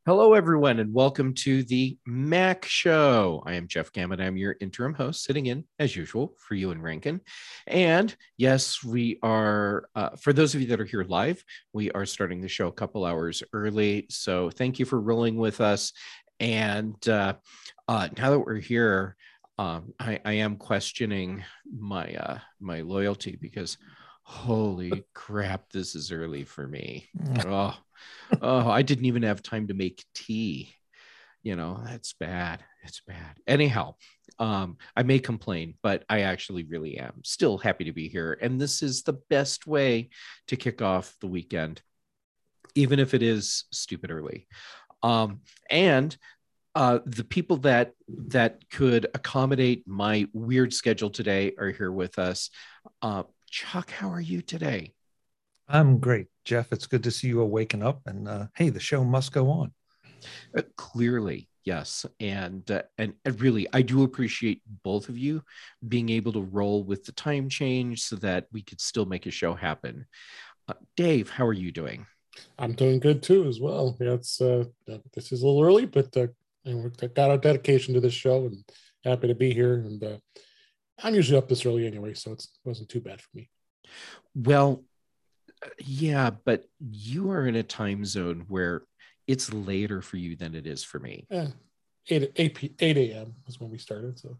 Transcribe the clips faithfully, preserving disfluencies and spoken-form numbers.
Hello, everyone, and welcome to the Mac Show. I am Jeff Gammon. I'm your interim host, sitting in, as usual, for you and Rankin. And yes, we are, uh, for those of you that are here live, we are starting the show a couple hours early. So thank you for rolling with us. And uh, uh, now that we're here, um, I, I am questioning my uh, my loyalty because holy crap, this is early for me. Oh. Oh, I didn't even have time to make tea. You know, that's bad. It's bad. Anyhow, um, I may complain, but I actually really am still happy to be here. And this is the best way to kick off the weekend, even if it is stupid early. Um, and uh, the people that that could accommodate my weird schedule today are here with us. Uh, Chuck, how are you today? I'm great, Jeff. It's good to see you waking up. And uh, hey, the show must go on. Uh, clearly, yes, and uh, and and really, I do appreciate both of you being able to roll with the time change so that we could still make a show happen. Uh, Dave, how are you doing? I'm doing good too, as well. Yeah, it's uh, uh, this is a little early, but uh, you know, I got our dedication to this show, and happy to be here. And uh, I'm usually up this early anyway, so it's, it wasn't too bad for me. Well, uh, yeah, but you are in a time zone where it's later for you than it is for me. Yeah, eight eight p eight a m is when we started. So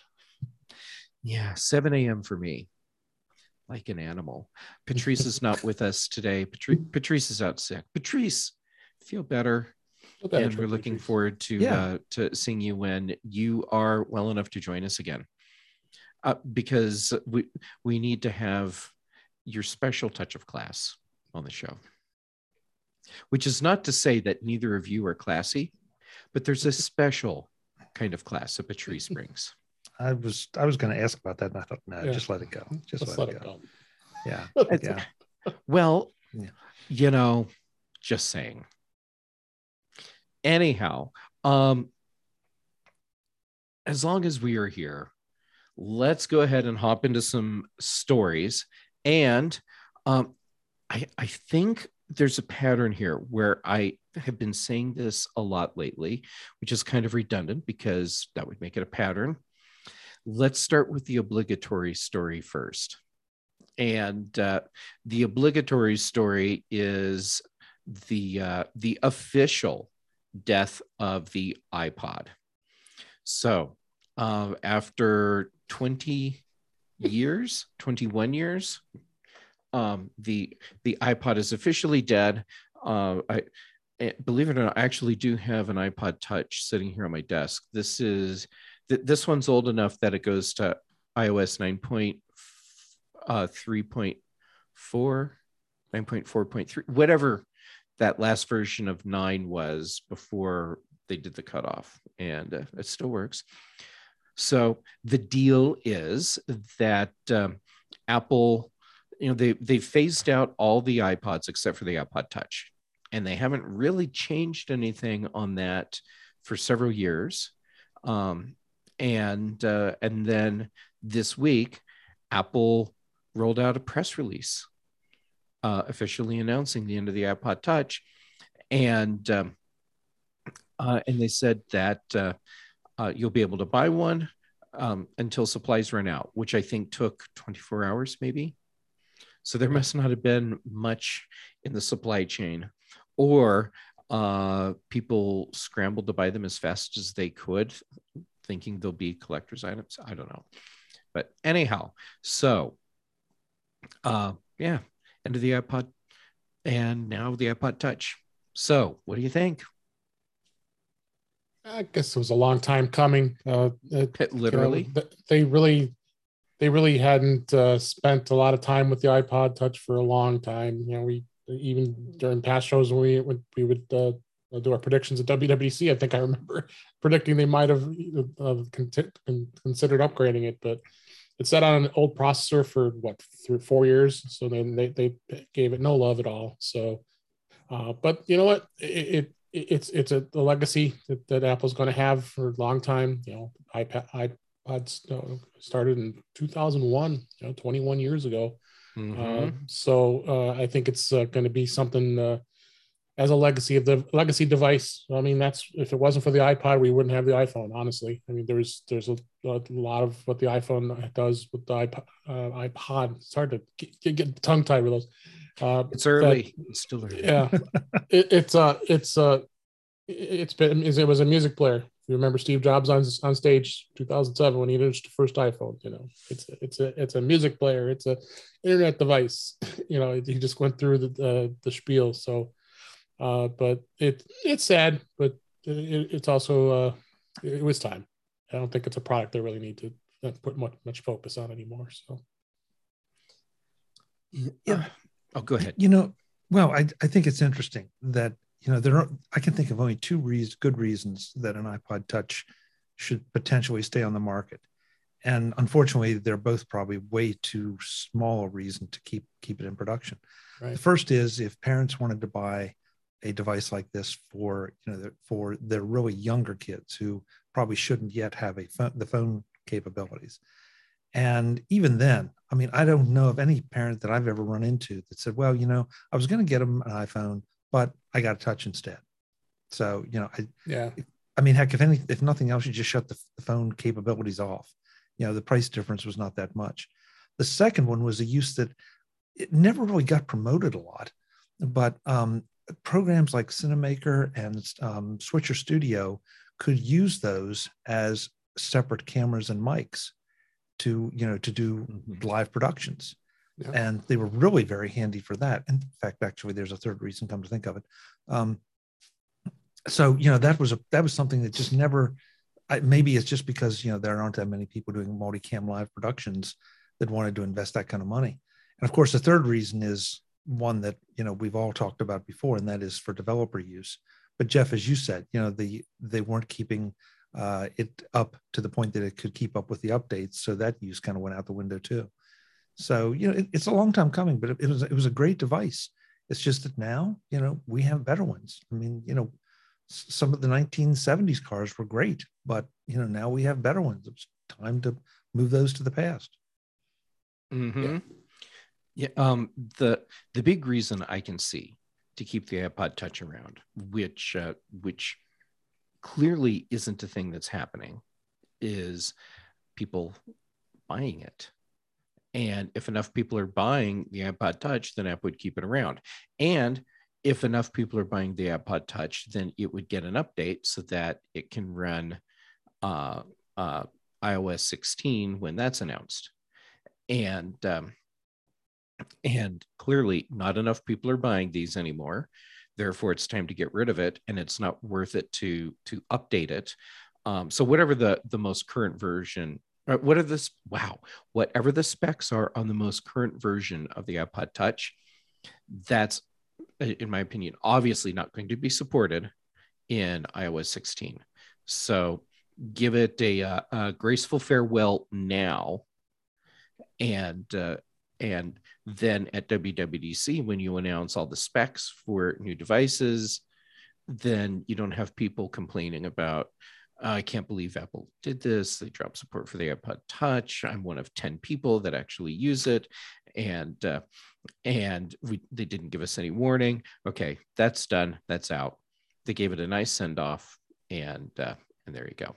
Yeah, seven a m for me, like an animal. Patrice is not with us today. Patrice, Patrice is out sick. Patrice, feel better. feel better, And we're looking Patrice. forward to Yeah. uh, to seeing you when you are well enough to join us again, uh, because we we need to have your special touch of class on the show. Which is not to say that neither of you are classy, but there's a special kind of class that Patrice brings. I was I was going to ask about that, and I thought, no, Yeah. just let it go. Just Let's let, let it it go. go. Yeah, It's- yeah. Well, Yeah. you know, just saying. Anyhow, um, as long as we are here, let's go ahead and hop into some stories. And um, I, I think there's a pattern here where I have been saying this a lot lately, which is kind of redundant because that would make it a pattern. Let's start with the obligatory story first. And uh, the obligatory story is the uh, the official death of the iPod. So uh, after twenty years, twenty-one years, um, the the iPod is officially dead. Uh, I believe it or not, I actually do have an iPod Touch sitting here on my desk. This is th- this one's old enough that it goes to iOS nine point three point four, nine point four point three, whatever that last version of nine was before they did the cutoff, and uh, it still works. So the deal is that um, Apple, you know, they they phased out all the iPods except for the iPod Touch, and they haven't really changed anything on that for several years. Um, and uh, and then this week, Apple rolled out a press release uh, officially announcing the end of the iPod Touch, and um, uh, and they said that uh, uh, you'll be able to buy one um, until supplies run out, which I think took twenty-four hours, maybe. So there must not have been much in the supply chain, or uh, people scrambled to buy them as fast as they could, thinking they'll be collector's items. I don't know. But anyhow, so uh, yeah, end of the iPod, and now the iPod Touch. So what do you think? I guess it was a long time coming. Uh, it, Literally. you know, they really they really hadn't uh, spent a lot of time with the iPod Touch for a long time. You know, we even during past shows when we when we would uh, do our predictions at W W D C, I think I remember predicting they might have uh, considered upgrading it, but it sat on an old processor for what three four years. So then they they gave it no love at all. So, uh, but you know what, it, it it's it's a, a legacy that, that Apple's going to have for a long time. You know, iPad iPods started in two thousand one, you know, twenty-one years ago. Mm-hmm. Uh, so uh, I think it's uh, going to be something uh, as a legacy of the legacy device. I mean, that's if it wasn't for the iPod, we wouldn't have the iPhone. Honestly, I mean, there's there's a, a lot of what the iPhone does with the iPod. Uh, iPod. It's hard to get, get tongue tied with those. Uh, It's early. that, It's still early. Yeah, it, it's uh it's uh it's been it was a music player. If you remember Steve Jobs on on stage two thousand seven when he introduced the first iPhone, you know, it's it's a it's a music player. It's a internet device. You know, he just went through the uh, the spiel. So. Uh, but it it's sad, but it, it's also uh, it was time. I don't think it's a product they really need to put much much focus on anymore. So, yeah. Oh, go ahead. You know, well, I I think it's interesting that you know there are. I can think of only two reasons, good reasons that an iPod Touch should potentially stay on the market, and unfortunately, they're both probably way too small a reason to keep keep it in production. right. The first is if parents wanted to buy a device like this for you know for their really younger kids who probably shouldn't yet have a phone, the phone capabilities. And even then, I mean, I don't know of any parent that I've ever run into that said, well, you know, I was going to get them an iPhone, but I got a touch instead. So, you know, I, yeah, I mean, heck, if any, if nothing else, you just shut the, the phone capabilities off. You know, the price difference was not that much. The second one was a use that it never really got promoted a lot, but um, programs like Cinemaker and um, Switcher Studio could use those as separate cameras and mics to, you know, to do mm-hmm. live productions. Yeah. And they were really very handy for that. In fact, actually, there's a third reason, come to think of it. Um, so, you know, that was a, that was something that just never, I, maybe it's just because, you know, there aren't that many people doing multicam live productions that wanted to invest that kind of money. And of course, the third reason is one that, you know, we've all talked about before, and that is for developer use. But Jeff, as you said, you know, the, they weren't keeping uh, it up to the point that it could keep up with the updates. So that use kind of went out the window too. So, you know, it, it's a long time coming, but it, it was, it was a great device. It's just that now, you know, we have better ones. I mean, you know, some of the nineteen seventies cars were great, but, you know, now we have better ones. It's time to move those to the past. Mm-hmm. Yeah. Yeah, um, the the big reason I can see to keep the iPod Touch around, which uh, which clearly isn't a thing that's happening, is people buying it. And if enough people are buying the iPod Touch, then Apple would keep it around. And if enough people are buying the iPod Touch, then it would get an update so that it can run uh, uh, i O S sixteen when that's announced. And um, And clearly not enough people are buying these anymore. Therefore, it's time to get rid of it, and it's not worth it to, to update it. Um, so whatever the, the most current version, what are this? Wow. Whatever the specs are on the most current version of the iPod Touch, that's, in my opinion, obviously not going to be supported in i O S sixteen. So give it a, a, a graceful farewell now. And, uh, And then at W W D C, when you announce all the specs for new devices, then you don't have people complaining about, uh, I can't believe Apple did this. They dropped support for the iPod Touch. I'm one of ten people that actually use it. And uh, and we, they didn't give us any warning. Okay, that's done. That's out. They gave it a nice send off. And, uh, and there you go.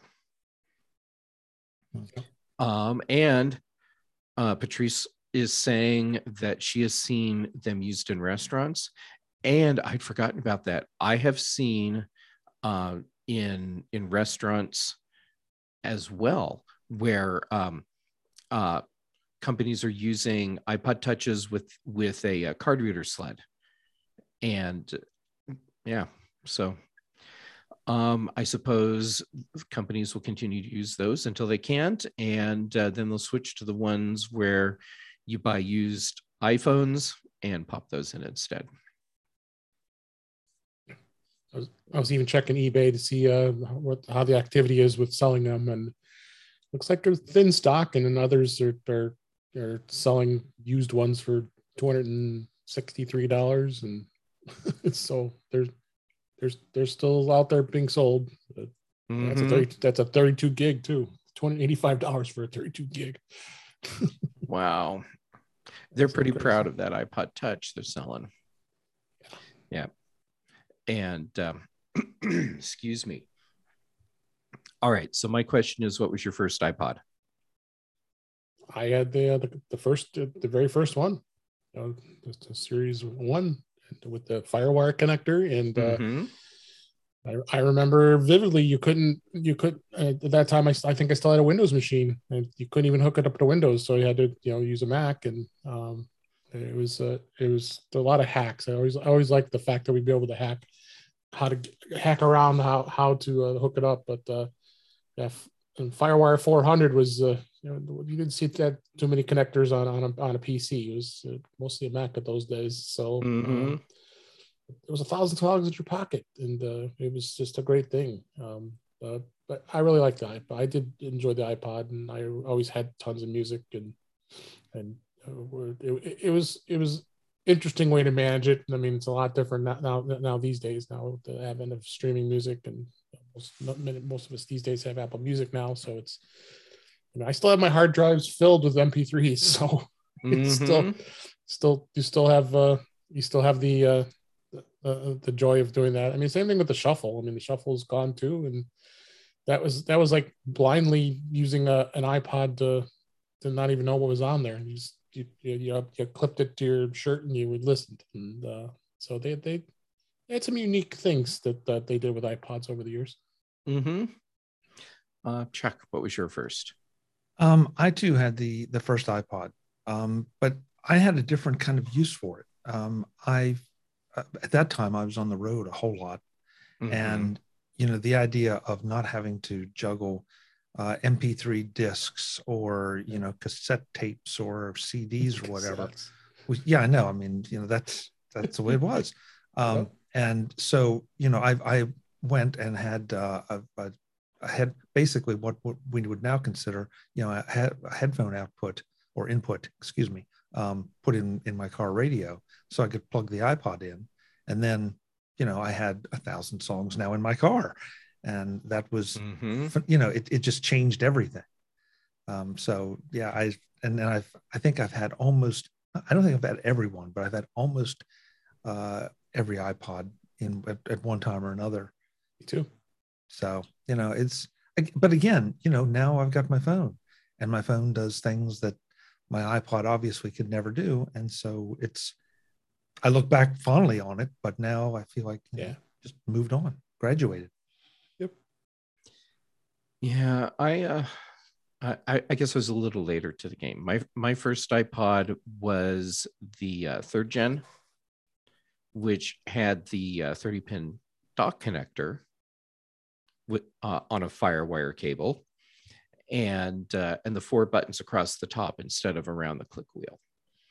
Okay. Um, and uh, Patrice is saying that she has seen them used in restaurants, and I'd forgotten about that. I have seen uh, in in restaurants as well, where um, uh, companies are using iPod Touches with with a, a card reader sled, and yeah, so um, I suppose companies will continue to use those until they can't, and uh, then they'll switch to the ones where you buy used iPhones and pop those in instead. I was, I was even checking eBay to see uh, what how the activity is with selling them, and looks like they're thin stock, and then others are are, are selling used ones for two hundred sixty-three dollars, and so there's there's they're still out there being sold. But mm-hmm. That's a thirty, that's a thirty-two gig too. two hundred eighty-five dollars for a thirty-two gig. Wow. They're pretty proud of that iPod Touch they're selling. Yeah. And um, excuse me. All right. So my question is, what was your first iPod? I had the uh, the, the first, uh, the very first one, you know, the series one with the FireWire connector, and uh, Mm-hmm. I, I remember vividly. You couldn't, you could uh, at that time. I, I think I still had a Windows machine, and you couldn't even hook it up to Windows, so you had to, you know, use a Mac, and um, it was uh, it was a lot of hacks. I always I always liked the fact that we'd be able to hack, how to hack around how how to uh, hook it up, but uh, yeah. And FireWire four hundred was, uh, you know, you didn't see that too many connectors on on a, on a P C. It was uh, mostly a Mac at those days. So Mm-hmm. uh, it was a thousand dollars in your pocket, and uh, it was just a great thing. Um, uh, but I really liked the iPod. I did enjoy the iPod, and I always had tons of music, and and uh, it, it was it was interesting way to manage it. I mean, it's a lot different now now, now these days. Now with the advent of streaming music, and most, most of us these days have Apple Music now, so it's, you know, I still have my hard drives filled with M P threes, so Mm-hmm. it's still still you still have uh, you still have the uh, the, the joy of doing that. I mean, same thing with the shuffle. I mean, the shuffle's gone too, and that was that was like blindly using a, an iPod to to not even know what was on there. You just you you, you, you clipped it to your shirt and you would listen. And uh, so they they had some unique things that that they did with iPods over the years. Mm-hmm. Uh, Chuck, what was your first? Um, I too had the the first iPod, um, but I had a different kind of use for it. Um, I uh, at that time I was on the road a whole lot, Mm-hmm. and you know, the idea of not having to juggle uh, M P three discs or, you know, cassette tapes or C Ds or whatever. Was, yeah, I know. I mean, you know, that's that's the way it was. Um, Yep. And so, you know, I I went and had uh, a, a, a head basically what, what we would now consider, you know, a, head, a headphone output or input, excuse me, um, put in in my car radio, so I could plug the iPod in, and then, you know, I had a thousand songs now in my car, and that was, Mm-hmm. you know, it it just changed everything. Um, so yeah, I and then I've I think I've had almost, I don't think I've had every one, but I've had almost uh, every iPod in at, at one time or another. Me too. So, you know, it's, but again, you know, now I've got my phone, and my phone does things that my iPod obviously could never do. And so it's, I look back fondly on it, but now I feel like, you Yeah. know, just moved on, graduated. Yep. Yeah, I, uh, I, I guess I was a little later to the game. My my first iPod was the uh, third gen, which had the uh, thirty pin dock connector with uh, on a FireWire cable, and uh, and the four buttons across the top instead of around the click wheel.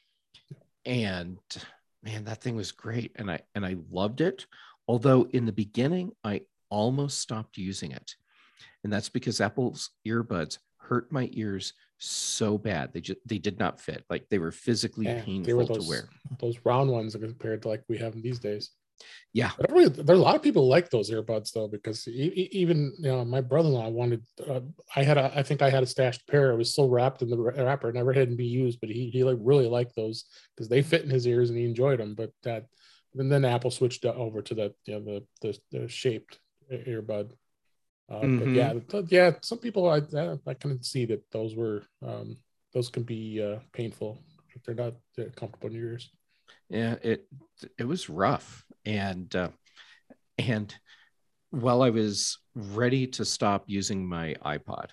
And man, that thing was great, and I and I loved it. Although in the beginning, I almost stopped using it, and that's because Apple's earbuds hurt my ears so bad. They just they did not fit. Like, they were physically Yeah, painful they were those, to wear. those round ones compared to like we have them these days. Yeah. But really, there are a lot of people who like those earbuds though, because e- even, you know, my brother-in-law wanted, uh, I had a, I think I had a stashed pair. It was still wrapped in the wrapper, never had to be used, but he, he like really liked those because they fit in his ears and he enjoyed them. But that, and then Apple switched over to the, you know, the, the, the shaped earbud. Uh, Mm-hmm. But yeah, th- yeah, some people, I, I can see that those were, um, those can be uh, painful if they're not uh, comfortable in your ears. Yeah, it it was rough, and uh, and while I was ready to stop using my iPod,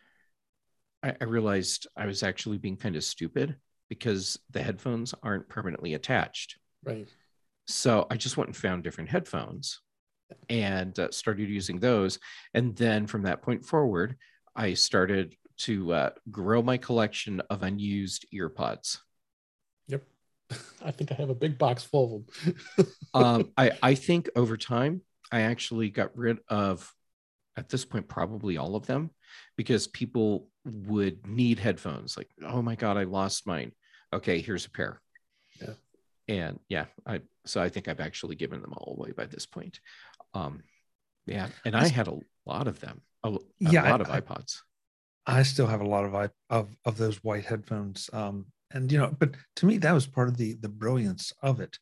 I, I realized I was actually being kind of stupid because the headphones aren't permanently attached. Right. So I just went and found different headphones and uh, started using those. And then from that point forward, I started to uh, grow my collection of unused earpods. Yep. I think I have a big box full of them. um, I, I think over time, I actually got rid of, at this point, probably all of them, because people would need headphones. Like, oh my God, I lost mine. Okay, here's a pair. Yeah. And yeah, I so I think I've actually given them all away by this point. Um, yeah, and I had a lot of them, a, a Yeah, lot I- of iPods. I still have a lot of i- of of those white headphones, um, and you know, but to me that was part of the the brilliance of it.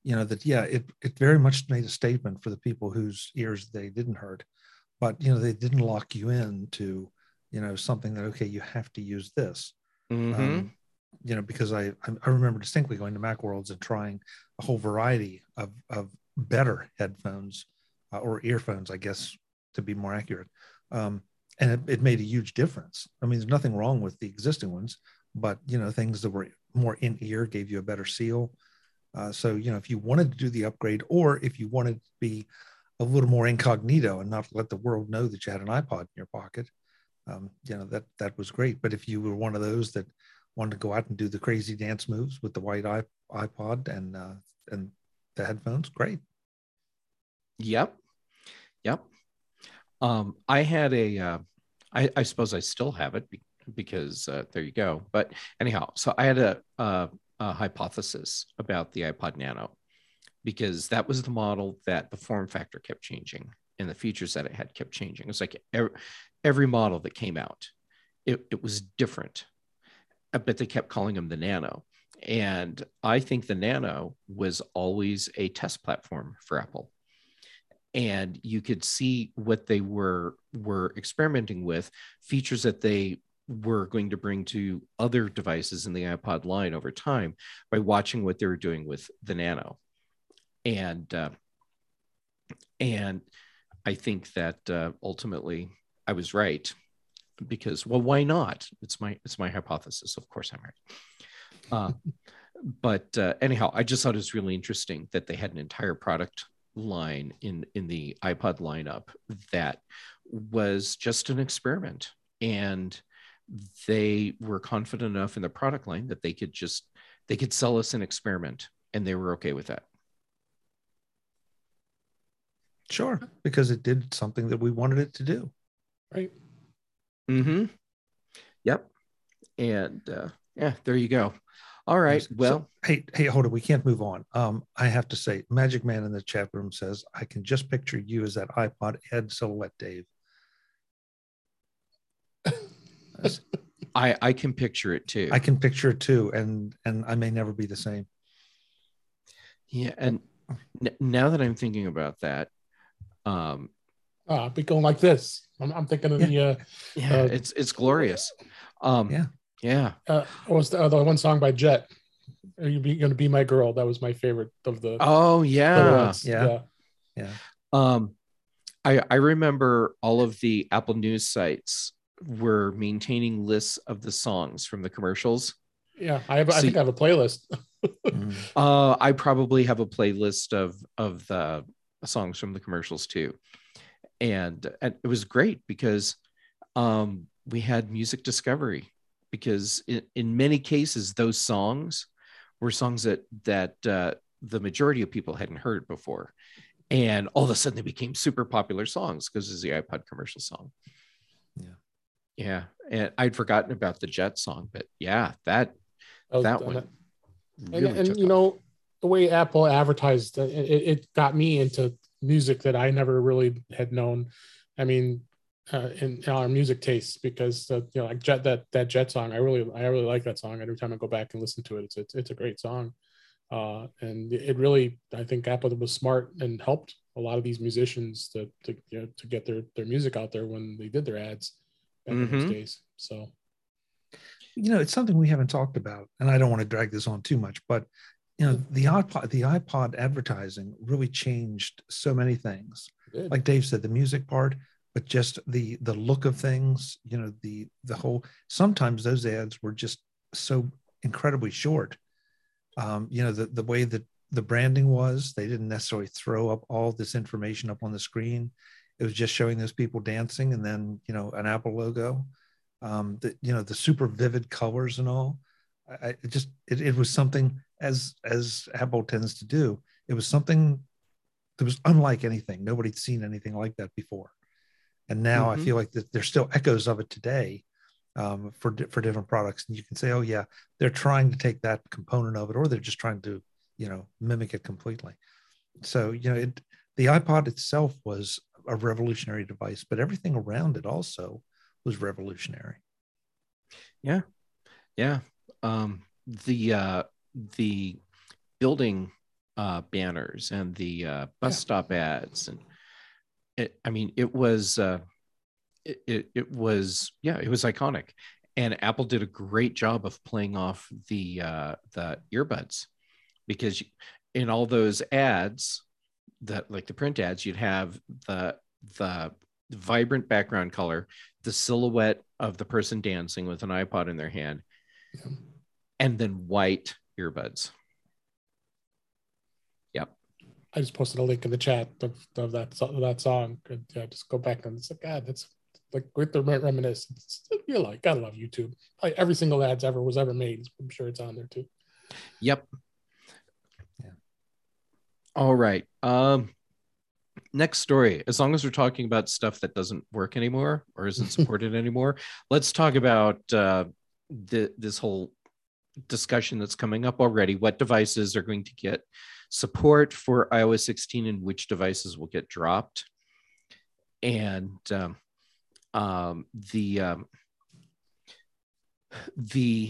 you know, that, yeah, it, it very much made a statement for the people whose ears they didn't hurt, but, you know, they didn't lock you into, you know, something that, okay, you have to use this. Mm-hmm. Um, you know, because I, I remember distinctly going to Macworlds and trying a whole variety of, of better headphones uh, or earphones, I guess, to be more accurate. Um, and it, it made a huge difference. I mean, there's nothing wrong with the existing ones, but, you know, things that were more in ear gave you a better seal. Uh, so, you know, if you wanted to do the upgrade, or if you wanted to be a little more incognito and not let the world know that you had an iPod in your pocket, um, you know, that, that was great. But if you were one of those that wanted to go out and do the crazy dance moves with the white iPod and, uh, and the headphones, great. Yep. Yep. Um, I had a, uh, I, I suppose I still have it because uh, there you go. But anyhow, so I had a, a, a hypothesis about the iPod Nano, because that was the model that the form factor kept changing and the features that it had kept changing. It was like every, every model that came out, it, it was different, but they kept calling them the Nano. And I think the Nano was always a test platform for Apple. And you could see what they were were experimenting with, features that they were going to bring to other devices in the iPod line over time by watching what they were doing with the Nano. And uh, and I think that uh, ultimately I was right, because, well, why not? It's my it's my hypothesis. Of course, I'm right. Uh, but uh, anyhow, I just thought it was really interesting that they had an entire product line in in the iPod lineup that was just an experiment, and they were confident enough in the product line that they could just they could sell us an experiment, and they were okay with that. Sure, because it did something that we wanted it to do. Right. Mm-hmm. Yep. And uh, yeah, there you go. All right. So, well, hey, hey, hold on. We can't move on. Um, I have to say, Magic Man in the chat room says, I can just picture you as that iPod Ed silhouette, Dave. I I can picture it too. I can picture it too, and and I may never be the same. Yeah, and n- now that I'm thinking about that, um, Ah, uh, be going like this. I'm, I'm thinking of yeah. the. Uh, yeah, uh, it's it's glorious. Um, yeah, yeah. Uh, what was the, uh, the one song by Jet? Are you going to be my girl? That was my favorite of the. Oh yeah, yeah, yeah, yeah. Um, I I remember all of the Apple News sites were maintaining lists of the songs from the commercials. Yeah, I have. So, I think I have a playlist. uh, I probably have a playlist of of the songs from the commercials too, and, and it was great because um, we had music discovery, because in, in many cases those songs were songs that that uh, the majority of people hadn't heard before, and all of a sudden they became super popular songs because it's the iPod commercial song. Yeah, yeah, and I'd forgotten about the Jet song, but yeah, that that, that one it. really and, and took you off. know, the way Apple advertised it, it got me into music that I never really had known. I mean, uh, in, in our music tastes, because uh, you know, like Jet, that that Jet song, I really I really like that song. Every time I go back and listen to it, it's it's, it's a great song, uh, and it really, I think Apple was smart and helped a lot of these musicians to to you know, to get their their music out there when they did their ads back mm-hmm. in those days. So, you know, it's something we haven't talked about, and I don't want to drag this on too much, but you know, the iPod, the iPod advertising really changed so many things. Like Dave said, the music part, but just the the look of things. You know, the the whole. Sometimes those ads were just so incredibly short. Um, you know, the the way that the branding was, they didn't necessarily throw up all this information up on the screen. It was just showing those people dancing, and then you know, an Apple logo. Um, the you know, the super vivid colors and all. I, it just it, it was something, as as Apple tends to do. It was something that was unlike anything. Nobody'd seen anything like that before, and now mm-hmm. I feel like that there's still echoes of it today um, for for different products. And you can say, oh yeah, they're trying to take that component of it, or they're just trying to you know mimic it completely. So you know, it the iPod itself was a revolutionary device, but everything around it also was revolutionary. Yeah, yeah. Um, the uh, the building uh, banners and the uh, bus Yeah. stop ads, and it, I mean, it was uh, it, it it was yeah, it was iconic, and Apple did a great job of playing off the uh, the earbuds, because in all those ads, that like the print ads, you'd have the the vibrant background color, the silhouette of the person dancing with an iPod in their hand, Yeah. and then white earbuds. Yep. I just posted a link in the chat of, of that of that song. And, yeah, just go back and it's like, God, that's like with the reminiscence. You like, gotta love YouTube. Like every single ads ever was ever made. I'm sure it's on there too. Yep. Yeah. All right. Um, next story. As long as we're talking about stuff that doesn't work anymore or isn't supported anymore, let's talk about uh, the this whole discussion that's coming up already. What devices are going to get support for i O S sixteen and which devices will get dropped? And um, um, the um, the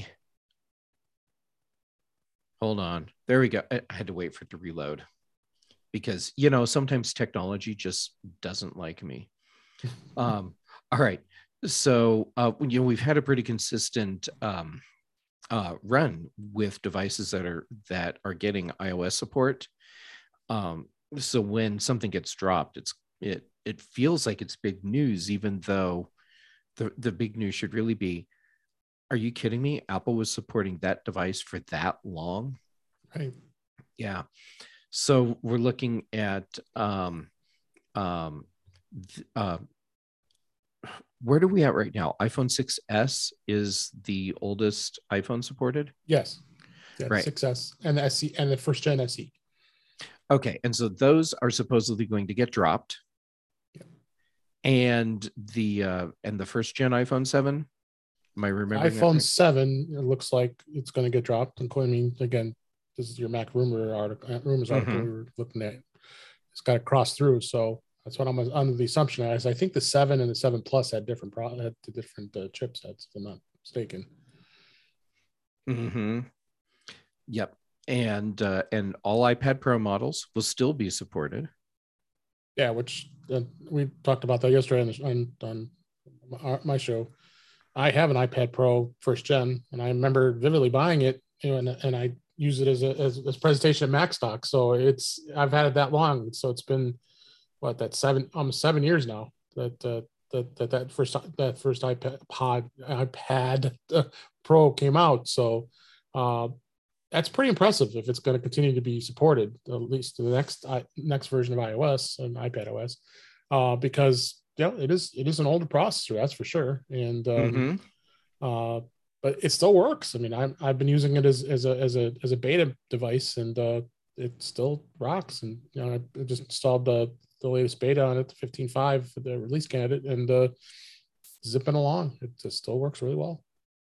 hold on, there we go. I, I had to wait for it to reload, because you know sometimes technology just doesn't like me. Um, all right, so uh, you know we've had a pretty consistent um, uh, run with devices that are that are getting iOS support. Um, so when something gets dropped, it's it it feels like it's big news, even though the the big news should really be, are you kidding me? Apple was supporting that device for that long. Right. Yeah. So we're looking at um, um, th- uh, where are we at right now? iPhone six S is the oldest iPhone supported. Yes. Yeah, right. six S and the S E and the first gen S E. Okay, and so those are supposedly going to get dropped. Yeah. And the uh, and the first gen iPhone seven. Am I remembering? iPhone right? seven, it looks like it's going to get dropped. And I mean, again, this is your Mac rumor article, rumors article Mm-hmm. we were looking at. It's got to cross through. So that's what I'm under the assumption as. I think the seven and the seven plus had different pro had the different uh, chipsets, if I'm not mistaken. Mm-hmm. Yep. And uh, and all iPad Pro models will still be supported. Yeah, which uh, we talked about that yesterday on, on on my show. I have an iPad Pro first gen, and I remember vividly buying it, you know, and, and I use it as a as, as presentation at MacStock. So it's I've had it that long. So it's been what that seven almost seven years now that uh, that that that first that first iPad pod iPad uh, Pro came out. So uh, that's pretty impressive if it's going to continue to be supported, at least the next uh, next version of iOS and iPad O S, uh, because yeah, it is it is an older processor, that's for sure, and um, mm-hmm. uh, but it still works. I mean, I'm, I've been using it as as a as a as a beta device, and uh, it still rocks. And you know, I just installed the the latest beta on it, the fifteen point five, the release candidate, and uh, zipping along. It just still works really well.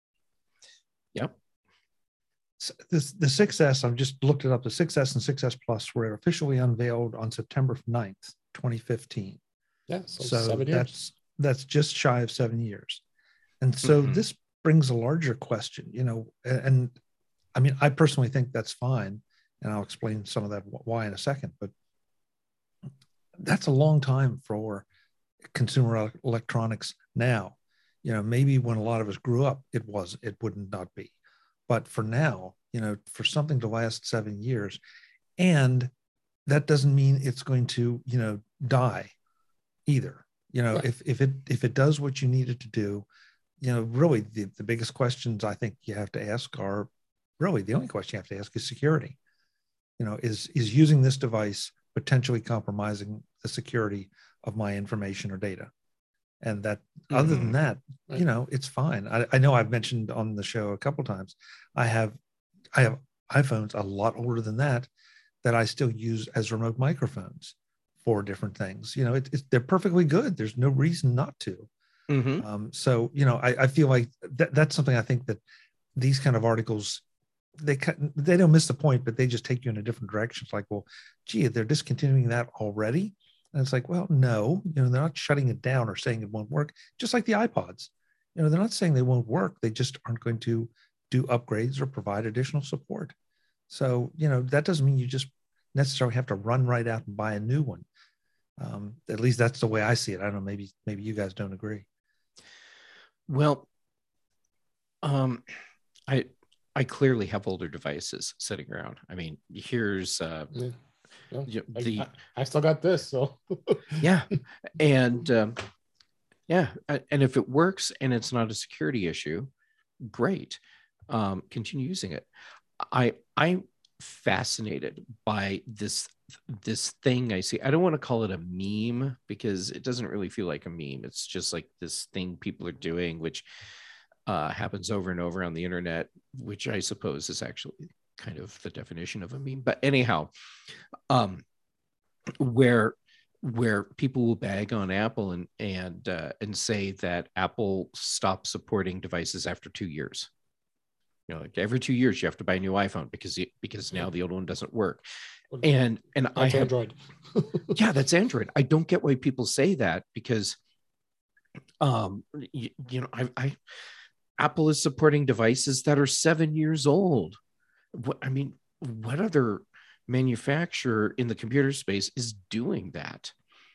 Yep. So this the six S, I've just looked it up. The six S and six S Plus were officially unveiled on September ninth, twenty fifteen. Yeah, so, so seven years. that's that's just shy of seven years. And so mm-hmm. this brings a larger question, you know, and, and I mean, I personally think that's fine. And I'll explain some of that why in a second, but that's a long time for consumer electronics now. You know, maybe when a lot of us grew up, it was, it wouldn't not be. But for now, you know, for something to last seven years, and that doesn't mean it's going to, you know, die either. You know, right. if if it if it does what you need it to do, you know, really the, the biggest questions I think you have to ask are really the only question you have to ask is security. You know, is is using this device potentially compromising the security of my information or data? And that mm-hmm. other than that, right. you know, it's fine. I, I know I've mentioned on the show a couple of times, I have I have iPhones a lot older than that that I still use as remote microphones for different things. You know, it, it's they're perfectly good. There's no reason not to. Mm-hmm. Um, so, you know, I, I feel like that, that's something I think that these kind of articles, they they don't miss the point, but they just take you in a different direction. It's like, well, gee, they're discontinuing that already. And it's like, well, no, you know, they're not shutting it down or saying it won't work. Just like the iPods, you know, they're not saying they won't work. They just aren't going to do upgrades or provide additional support. So, you know, that doesn't mean you just necessarily have to run right out and buy a new one. Um, at least that's the way I see it. I don't know. Maybe maybe you guys don't agree. Well, um, I I clearly have older devices sitting around. I mean, here's uh, Yeah. Well, you know, I, the I, I still got this, so yeah, and um, yeah, and if it works and it's not a security issue, great. Um, continue using it. I I'm fascinated by this this thing I see. I don't want to call it a meme because it doesn't really feel like a meme. It's just like this thing people are doing, which uh, happens over and over on the internet, which I suppose is actually kind of the definition of a meme. But anyhow, um, where where people will bag on Apple and and uh, and say that Apple stopped supporting devices after two years. You know, like every two years you have to buy a new iPhone because you, because now the old one doesn't work. And and that's I have, Android. yeah, that's Android. I don't get why people say that because, um, you, you know, I, I Apple is supporting devices that are seven years old. What I mean, what other manufacturer in the computer space is doing that?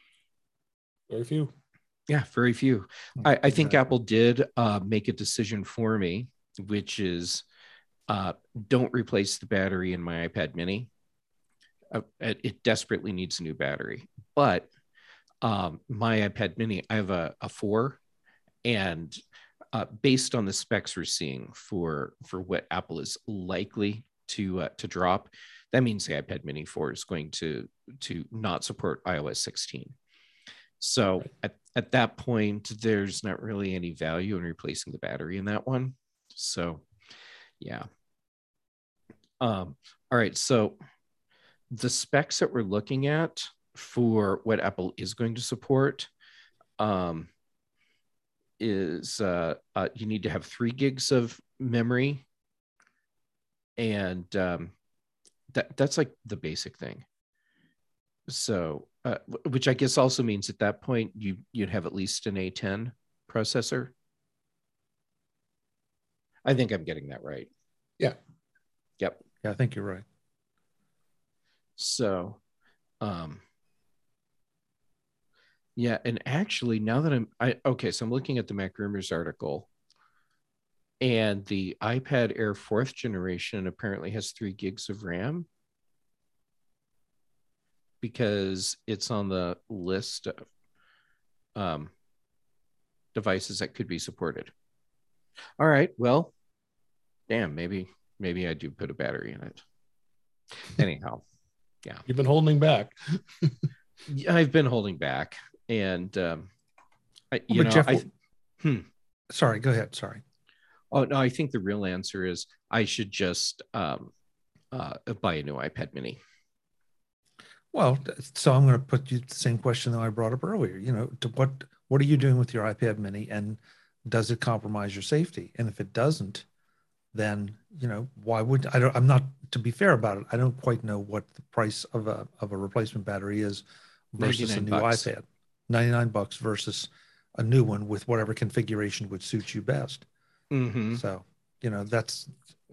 Very few. Yeah, very few. I, I think Exactly. Apple did uh, make a decision for me, which is uh, don't replace the battery in my iPad mini. Uh, it, it desperately needs a new battery. But um, my iPad mini, I have a, a four, and uh, based on the specs we're seeing for for what Apple is likely to uh, to drop, that means the iPad mini four is going to to not support i O S sixteen. So Right. at, at that point, there's not really any value in replacing the battery in that one. So yeah. Um, all right. So the specs that we're looking at for what Apple is going to support um, is uh, uh, you need to have three gigs of memory. And um, that that's like the basic thing. So, uh, which I guess also means at that point you you'd have at least an A ten processor. I think I'm getting that right. Yeah. Yep. Yeah, I think you're right. So, um, yeah, and actually, now that I'm, I okay, so I'm looking at the Mac Rumors article, and the iPad Air fourth generation apparently has three gigs of RAM because it's on the list of um, devices that could be supported. All right, well, damn, maybe maybe I do put a battery in it. Anyhow, yeah, You've been holding back. I've been holding back, and um, I, you But know, Jeff, I. Hmm. sorry, go ahead. Sorry. Oh no, I think the real answer is I should just um, uh, buy a new iPad Mini. Well, so I'm going to put you the same question that I brought up earlier. You know, to what what are you doing with your iPad Mini, and does it compromise your safety? And if it doesn't, then you know why would I don't? I'm not, to be fair about it, I don't quite know what the price of a of a replacement battery is versus a new bucks. iPad. ninety-nine bucks versus a new one with whatever configuration would suit you best. Mm-hmm. So you know that's.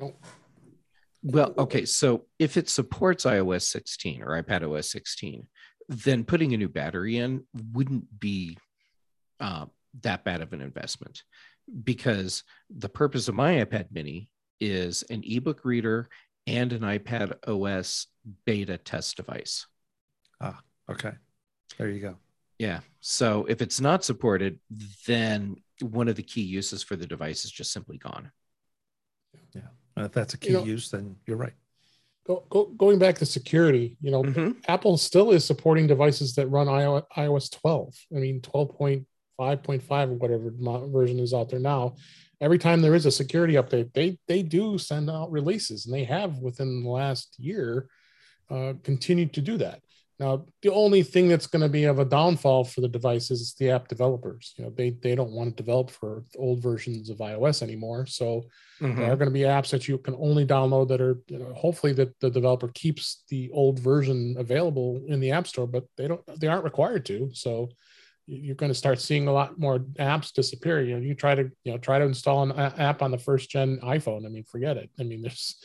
Well, okay. So if it supports i O S sixteen or iPad O S sixteen, then putting a new battery in wouldn't be uh, that bad of an investment, because the purpose of my iPad Mini is an ebook reader and an iPad O S beta test device. Ah, okay. There you go. Yeah. So if it's not supported, then one of the key uses for the device is just simply gone. Yeah. And if that's a key You know, use, then you're right. Go, go, going back to security, you know, Mhm. Apple still is supporting devices that run i O S twelve. I mean, twelve point five point five or whatever version is out there now. Every time there is a security update, they they do send out releases, and they have within the last year uh, continued to do that. Now, the only thing that's going to be of a downfall for the devices is the app developers. You know, they they don't want to develop for old versions of iOS anymore. So Mhm. there are going to be apps that you can only download that are, you know, hopefully that the developer keeps the old version available in the App Store, but they don't they aren't required to. So you're going to start seeing a lot more apps disappear. You know, you try to, you know, try to install an app on the first gen iPhone. I mean, forget it. I mean, there's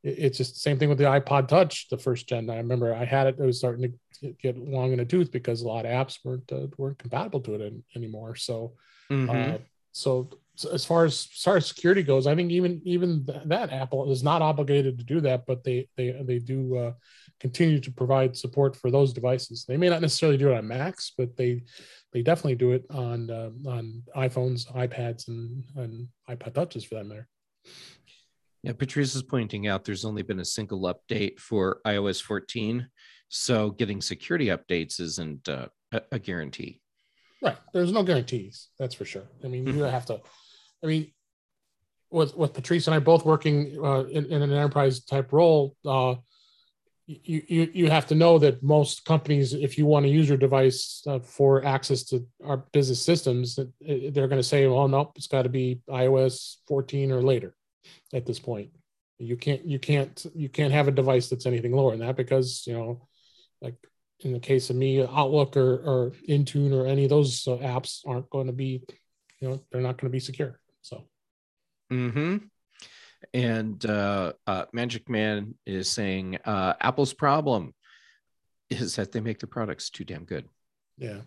it's just the same thing with the iPod Touch, the first gen. I remember I had it; it was starting to get long in the tooth because a lot of apps weren't uh, weren't compatible to it in, anymore. So, mm-hmm. uh, so, so as far as, as far as security goes, I think even even that Apple is not obligated to do that, but they they they do uh, continue to provide support for those devices. They may not necessarily do it on Macs, but they they definitely do it on uh, on iPhones, iPads, and and iPod Touches for that matter. Yeah, Patrice is pointing out there's only been a single update for i O S fourteen, so getting security updates isn't uh, a, a guarantee. Right, there's no guarantees. That's for sure. I mean, you have to. I mean, with with Patrice and I both working uh, in, in an enterprise type role, uh, you you you have to know that most companies, if you want to use your device uh, for access to our business systems, they're going to say, "Well, nope, it's got to be i O S fourteen or later." At this point, you can't you can't you can't have a device that's anything lower than that, because you know, like in the case of me, Outlook or, or Intune or any of those uh, apps aren't going to be, you know, they're not going to be secure. So, mm-hmm. And uh, uh, Magic Man is saying uh, Apple's problem is that they make their products too damn good. Yeah.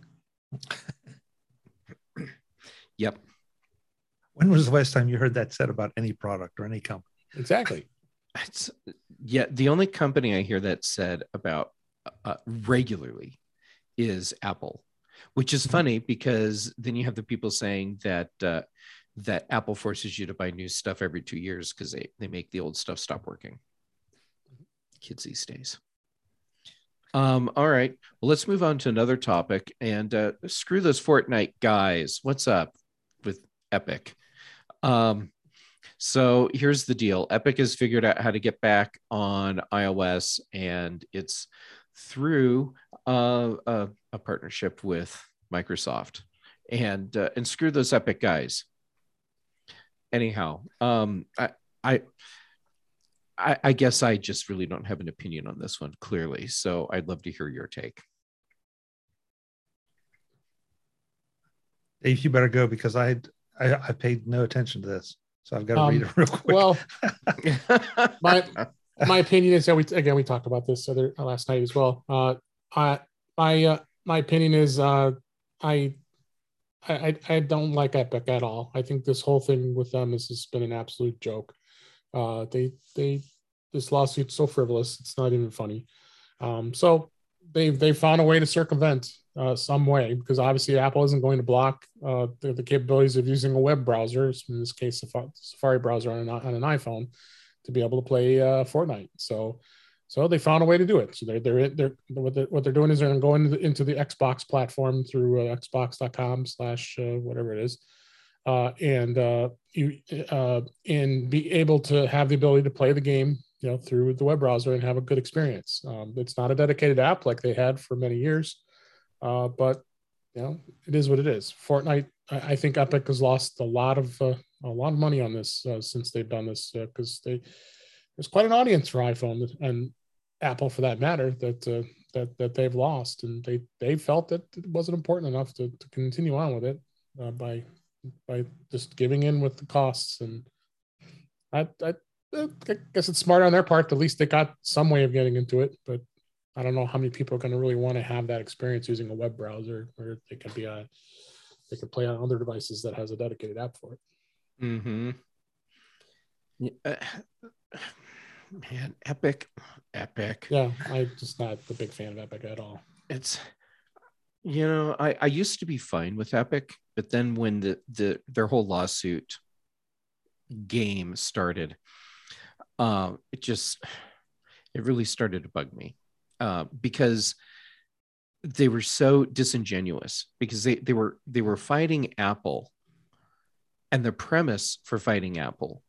Yep. When was the last time you heard that said about any product or any company? Exactly. It's, yeah, the only company I hear that said about uh, regularly is Apple, which is funny because then you have the people saying that uh, that Apple forces you to buy new stuff every two years because they, they make the old stuff stop working. Kids these days. Um, all right, well, let's move on to another topic, and uh, screw those Fortnite guys. What's up with Epic? Um, so here's the deal. Epic has figured out how to get back on iOS, and it's through uh, a, a partnership with Microsoft. And uh, and screw those Epic guys. Anyhow, um, I, I I I guess I just really don't have an opinion on this one, clearly. So I'd love to hear your take. Dave, you better go, because I I, I paid no attention to this. So I've got to um, read it real quick. Well, my my opinion is that we again we talked about this other last night as well. Uh, I my uh, my opinion is uh, I, I I don't like Epic at all. I think this whole thing with them has just been an absolute joke. Uh, they they this lawsuit's so frivolous, it's not even funny. Um, so they they found a way to circumvent uh, some way, because obviously Apple isn't going to block uh, the, the capabilities of using a web browser, in this case, Safari, Safari browser on an, on an iPhone, to be able to play uh, Fortnite. So, so they found a way to do it. So they're they're they're what they're, what they're doing is they're going into the, into the Xbox platform through uh, xbox dot com slash uh, whatever it is, uh, and uh, you uh, and be able to have the ability to play the game, you know, through the web browser and have a good experience. Um, it's not a dedicated app like they had for many years. Uh, but you know, it is what it is. Fortnite, I, I think Epic has lost a lot of uh, a lot of money on this uh, since they've done this, because uh, they there's quite an audience for iPhone and Apple, for that matter, that uh, that that they've lost, and they they felt that it wasn't important enough to, to continue on with it uh, by by just giving in with the costs. And I, I I guess it's smart on their part. At least they got some way of getting into it, but I don't know how many people are going to really want to have that experience using a web browser, where they can be a, they can play on other devices that has a dedicated app for it. Mm-hmm. Yeah, uh, man, Epic, Epic. Yeah, I'm just not a big fan of Epic at all. It's, you know, I, I used to be fine with Epic, but then when the, the their whole lawsuit game started, uh, it just, it really started to bug me. Uh, because they were so disingenuous, because they, they were they were fighting Apple, and the premise for fighting Apple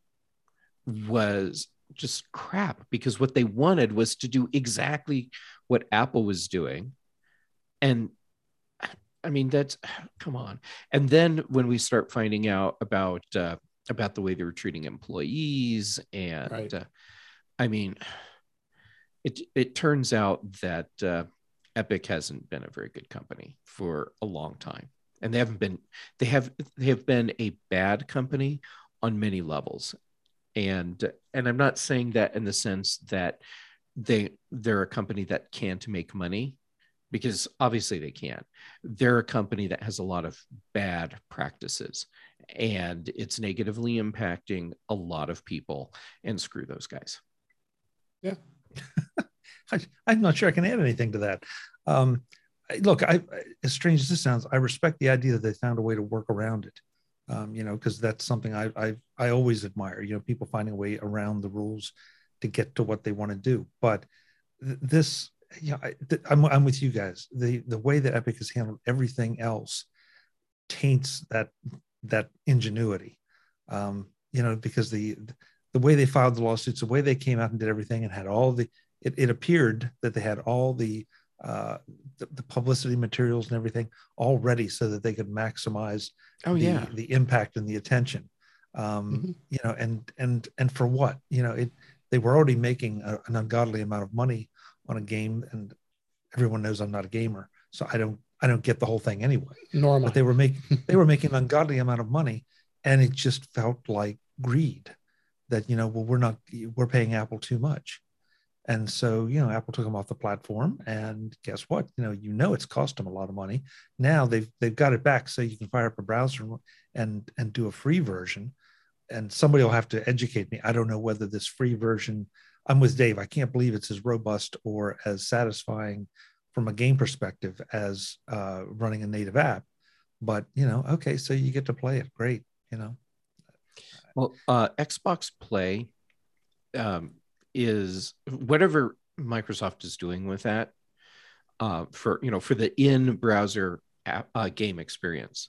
was just crap, because what they wanted was to do exactly what Apple was doing. And I mean, that's, come on. And then when we start finding out about uh, about the way they were treating employees, and right. uh, I mean, It it turns out that uh, Epic hasn't been a very good company for a long time, and they haven't been. They have they have been a bad company on many levels. and and I'm not saying that in the sense that they they're a company that can't make money, because obviously they can. They're a company that has a lot of bad practices, and it's negatively impacting a lot of people, and screw those guys. Yeah. I, I'm not sure I can add anything to that. Um, look, I, as strange as this sounds, I respect the idea that they found a way to work around it. Um, you know, because that's something I, I I always admire. You know, people finding a way around the rules to get to what they want to do. But th- this, you know, I, th- I'm I'm with you guys. The the way that Epic has handled everything else taints that that ingenuity. Um, you know, because the the way they filed the lawsuits, the way they came out and did everything, and had all the it, it appeared that they had all the, uh, the the publicity materials and everything all ready so that they could maximize Oh the yeah. the impact and the attention. Um, Mhm. you know, and and and for what? You know, it they were already making a, an ungodly amount of money on a game, and everyone knows I'm not a gamer, so I don't I don't get the whole thing anyway. Nor am But I. they were making they were making an ungodly amount of money, and it just felt like greed. That, you know, well, we're not we're paying Apple too much. And so, you know, Apple took them off the platform, and guess what? You know, you know, it's cost them a lot of money. Now they've they've got it back, so you can fire up a browser and and do a free version. And somebody will have to educate me. I don't know whether this free version. I'm with Dave. I can't believe it's as robust or as satisfying from a game perspective as uh, running a native app. But, you know, okay, so you get to play it. Great, you know. Well, uh, Xbox Play um, is whatever Microsoft is doing with that, uh, for you know for the in-browser app, uh, game experience.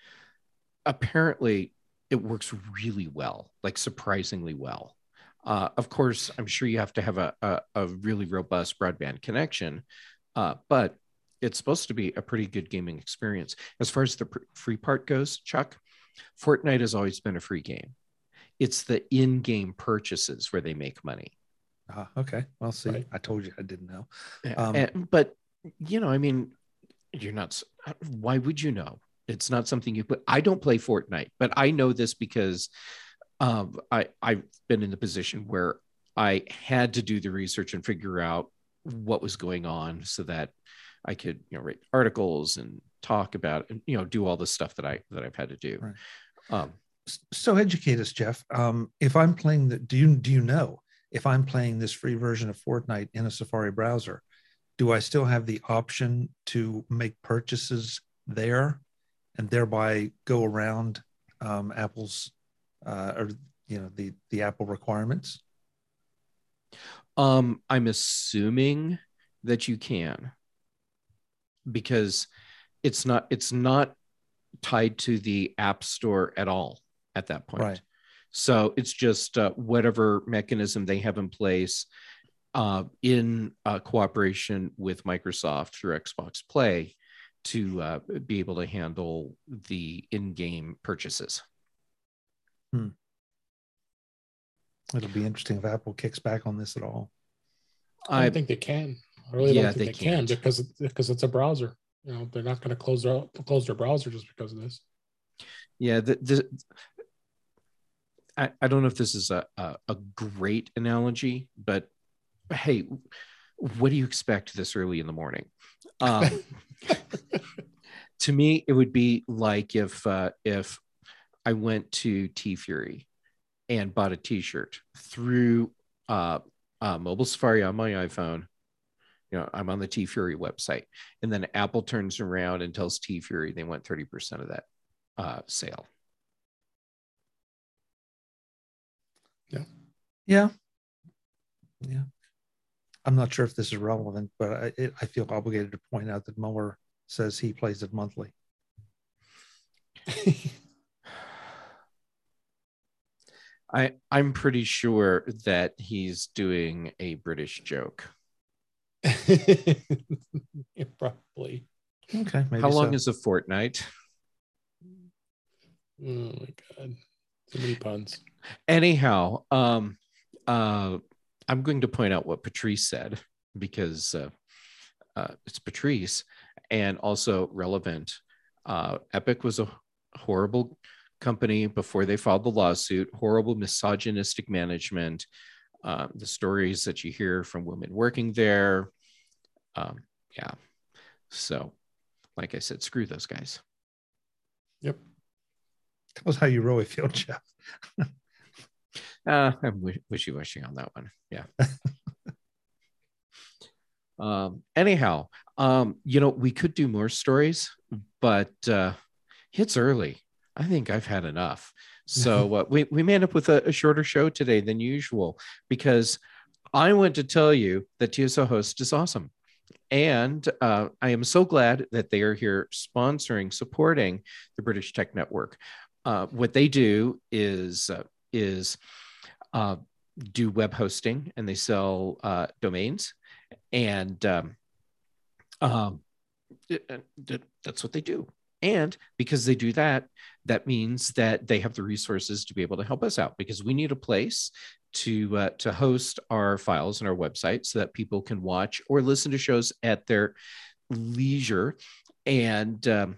Apparently, it works really well, like surprisingly well. Uh, of course, I'm sure you have to have a a, a really robust broadband connection, uh, but it's supposed to be a pretty good gaming experience. As far as the pr- free part goes, Chuck, Fortnite has always been a free game. It's the in-game purchases where they make money. Uh, okay, well, see, Right. I told you I didn't know. Yeah, Um, and, but you know, I mean, you're not. Why would you know? It's not something you put. I don't play Fortnite, but I know this because um, I I've been in the position where I had to do the research and figure out what was going on so that I could, you know, write articles and talk about and, you know, do all the stuff that I that I've had to do. Right. Um, so educate us, Jeff. Um, if I'm playing the, do you do you know if I'm playing this free version of Fortnite in a Safari browser, do I still have the option to make purchases there, and thereby go around um, Apple's uh, or you know the the Apple requirements? um, I'm assuming that you can, because it's not it's not tied to the App Store at all at that point. Right. So it's just uh, whatever mechanism they have in place uh, in uh, cooperation with Microsoft through Xbox Play to uh, be able to handle the in-game purchases. Hmm. It'll be interesting if Apple kicks back on this at all. I don't I think they can. I really Yeah, don't think they they, can can't. because because it's a browser. You know, they're not going to close their close their browser just because of this. yeah the, the I, I don't know if this is a, a, a great analogy, but hey, what do you expect this early in the morning? Um, to me, it would be like if uh, if I went to T Fury and bought a T-shirt through uh, uh, mobile Safari on my iPhone. You know, I'm on the T Fury website, and then Apple turns around and tells T Fury they want thirty percent of that uh, sale. Yeah. Yeah. Yeah. I'm not sure if this is relevant, but I, it, I feel obligated to point out that Mueller says he plays it monthly. I I'm pretty sure that he's doing a British joke. Yeah, probably. Okay, maybe How long so. is a fortnight? Oh my god, so many puns. Anyhow, um, uh, I'm going to point out what Patrice said because uh, uh, it's Patrice and also relevant. Uh, Epic was a horrible company before they filed the lawsuit, horrible misogynistic management, uh, the stories that you hear from women working there. Um, yeah. So, like I said, screw those guys. Yep. That was how you really feel, Jeff. uh, I'm w- wishy-washy on that one. Yeah. um, anyhow, um, you know, we could do more stories, but uh, it's early. I think I've had enough. So uh, we, we may end up with a, a shorter show today than usual, because I want to tell you that T S O Host is awesome. And uh, I am so glad that they are here sponsoring, supporting the British Tech Network. Uh, what they do is, uh, is uh, do web hosting, and they sell uh, domains. And um, um, it, it, that's what they do. And because they do that, that means that they have the resources to be able to help us out, because we need a place to uh, to host our files on our website so that people can watch or listen to shows at their leisure. And um,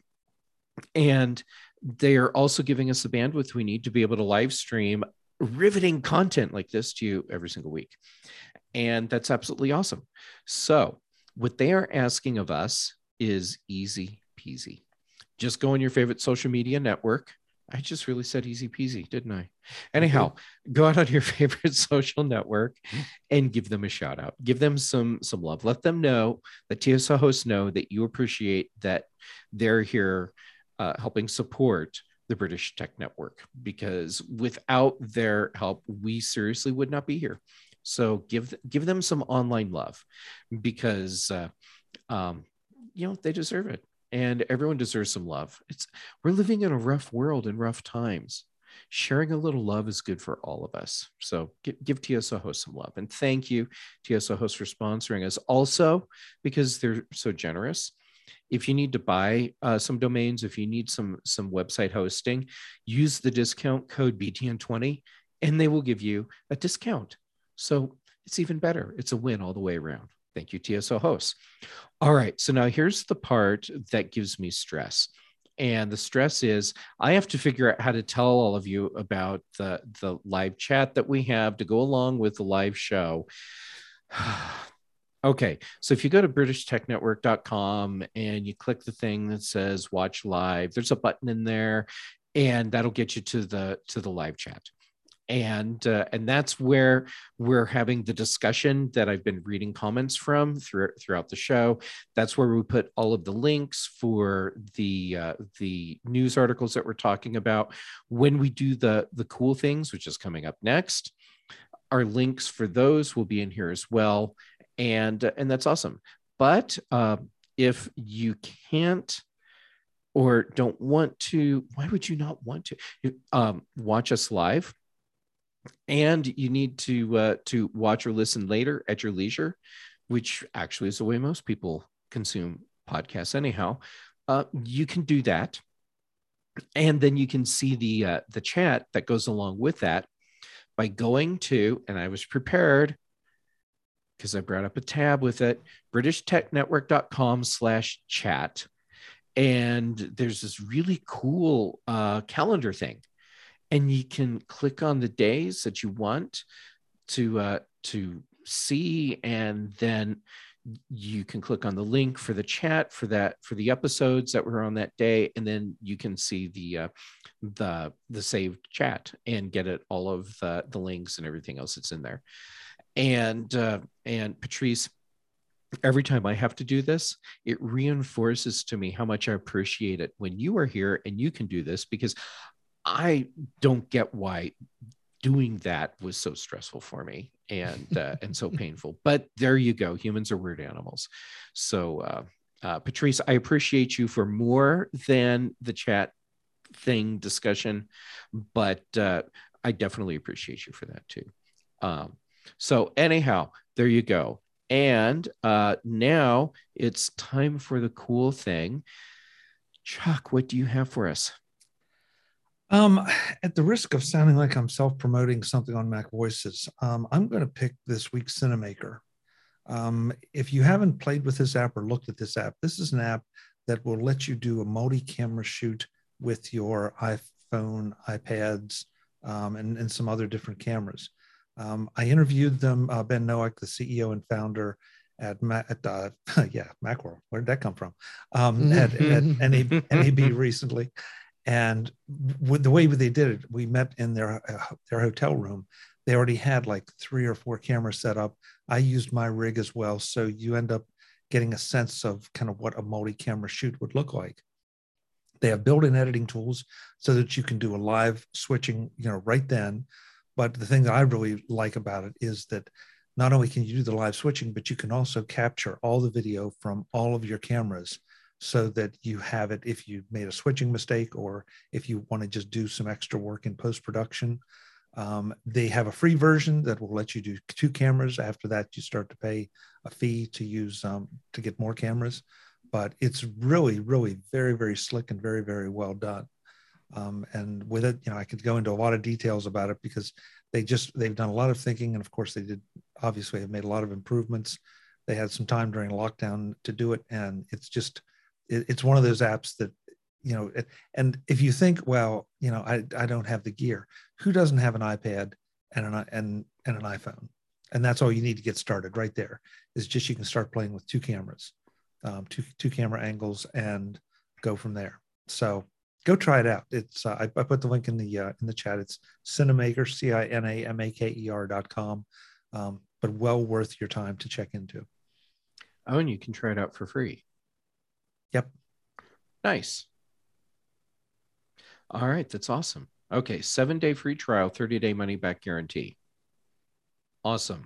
and they are also giving us the bandwidth we need to be able to live stream riveting content like this to you every single week. And that's absolutely awesome. So what they are asking of us is easy peasy. Just go on your favorite social media network. I just really said easy peasy, didn't I? Anyhow, go out on your favorite social network and give them a shout out. Give them some some love. Let them know that T S O hosts know that you appreciate that they're here uh, helping support the British Tech Network, because without their help, we seriously would not be here. So give give them some online love, because uh, um, you know, they deserve it. And everyone deserves some love. It's we're living in a rough world and rough times. Sharing a little love is good for all of us. So give, give T S O Host some love. And thank you, T S O Host, for sponsoring us. Also, because they're so generous, if you need to buy uh, some domains, if you need some, some website hosting, use the discount code B T N twenty, and they will give you a discount. So it's even better. It's a win all the way around. Thank you, T S O Hosts. All right, so now here's the part that gives me stress. And the stress is I have to figure out how to tell all of you about the, the live chat that we have to go along with the live show. Okay, so if you go to british tech network dot com and you click the thing that says watch live, there's a button in there, and that'll get you to the to the live chat. And uh, and that's where we're having the discussion that I've been reading comments from through, throughout the show. That's where we put all of the links for the uh, the news articles that we're talking about. When we do the the cool things, which is coming up next, our links for those will be in here as well. And uh, and that's awesome. But uh, if you can't or don't want to, why would you not want to um, watch us live? And you need to uh, to watch or listen later at your leisure, which actually is the way most people consume podcasts anyhow. Uh, you can do that, and then you can see the uh, the chat that goes along with that by going to, and I was prepared because I brought up a tab with it, british tech network dot com slash chat, and there's this really cool uh, calendar thing. And you can click on the days that you want to uh, to see, and then you can click on the link for the chat for that for the episodes that were on that day, and then you can see the uh, the the saved chat and get it all of the, the links and everything else that's in there. And uh, and Patrice, every time I have to do this, it reinforces to me how much I appreciate it when you are here and you can do this, because I don't get why doing that was so stressful for me and uh, and so painful. But there you go. Humans are weird animals. So, uh, uh, Patrice, I appreciate you for more than the chat thing discussion, but uh, I definitely appreciate you for that too. Um, so anyhow, there you go. And uh, now it's time for the cool thing. Chuck, what do you have for us? Um, at the risk of sounding like I'm self-promoting something on Mac Voices, um, I'm going to pick this week's Cinemaker. Um, if you haven't played with this app or looked at this app, this is an app that will let you do a multi-camera shoot with your iPhone, iPads, um, and, and some other different cameras. Um, I interviewed them, uh, Ben Noack, the C E O and founder at, Ma- at uh, yeah, Macworld. Where did that come from? Um, at at N A B recently. And with the way they did it, we met in their uh, their hotel room. They already had like three or four cameras set up. I used my rig as well. So you end up getting a sense of kind of what a multi-camera shoot would look like. They have built-in editing tools so that you can do a live switching, you know, right then. But the thing that I really like about it is that not only can you do the live switching, but you can also capture all the video from all of your cameras so that you have it if you made a switching mistake or if you want to just do some extra work in post-production. Um, they have a free version that will let you do two cameras. After that, you start to pay a fee to use um, to get more cameras. But it's really, really very, very slick and very, very well done. Um, and with it, you know, I could go into a lot of details about it because they just they've done a lot of thinking, and of course, they did obviously have made a lot of improvements. They had some time during lockdown to do it, and it's just it, it's one of those apps that, you know, it, and if you think, well, you know, I, I don't have the gear. Who doesn't have an iPad and an and and an iPhone? And that's all you need to get started right there. Is just you can start playing with two cameras, um, two two camera angles, and go from there. So go try it out. It's uh, I, I put the link in the uh, in the chat. It's Cinamaker, C I N A M A K E R dot com, um, but well worth your time to check into. Oh, and you can try it out for free. Yep. Nice. All right, that's awesome. Okay, seven day free trial, thirty day money back guarantee. Awesome.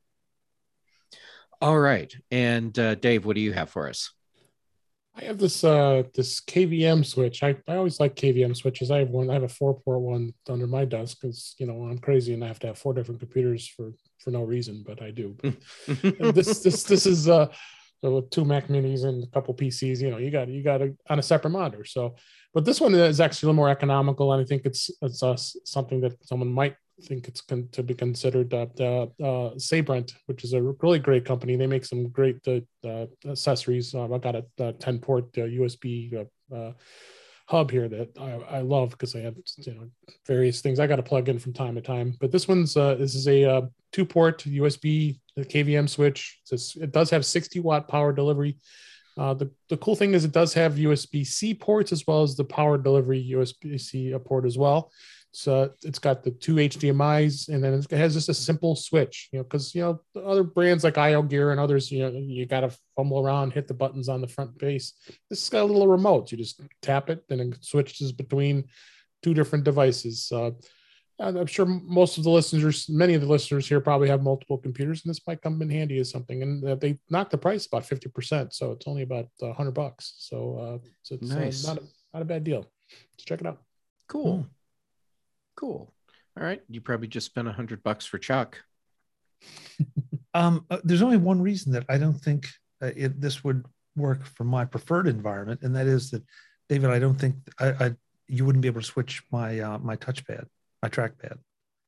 All right, and uh, Dave, what do you have for us? I have this uh this K V M switch. I, I always like K V M switches. I have one. I have a four port one under my desk because, you know, I'm crazy and I have to have four different computers for for no reason, but I do. But this this this is uh so with two Mac Minis and a couple P Cs. You know, you got you got a, on a separate monitor. So, but this one is actually a little more economical, and I think it's it's uh, something that someone might think it's con- to be considered. Uh, uh, uh, Sabrent, which is a really great company. They make some great uh, uh, accessories. Um, I've got a, a ten port uh, U S B uh, uh, hub here that I, I love because I have, you know, various things I got to plug in from time to time. But this one's uh, this is a uh, two port U S B K V M switch. It's, it does have sixty watt power delivery. Uh, the, the cool thing is it does have U S B C ports as well as the power delivery U S B C port as well. So it's got the two H D M Is, and then it has just a simple switch, you know, because, you know, the other brands like I O Gear and others, you know, you got to fumble around, hit the buttons on the front base. This has got a little remote. You just tap it, and it switches between two different devices. Uh, I'm sure most of the listeners, many of the listeners here probably have multiple computers, and this might come in handy as something. And uh, they knocked the price about fifty percent, so it's only about a hundred bucks. So, uh, so it's Nice. uh, not, a, not a bad deal. Let's check it out. Cool. Hmm. Cool. All right. You probably just spent a hundred bucks for Chuck. um, uh, there's only one reason that I don't think uh, it, this would work for my preferred environment, and that is that, David, I don't think I, I you wouldn't be able to switch my uh, my touchpad, my trackpad.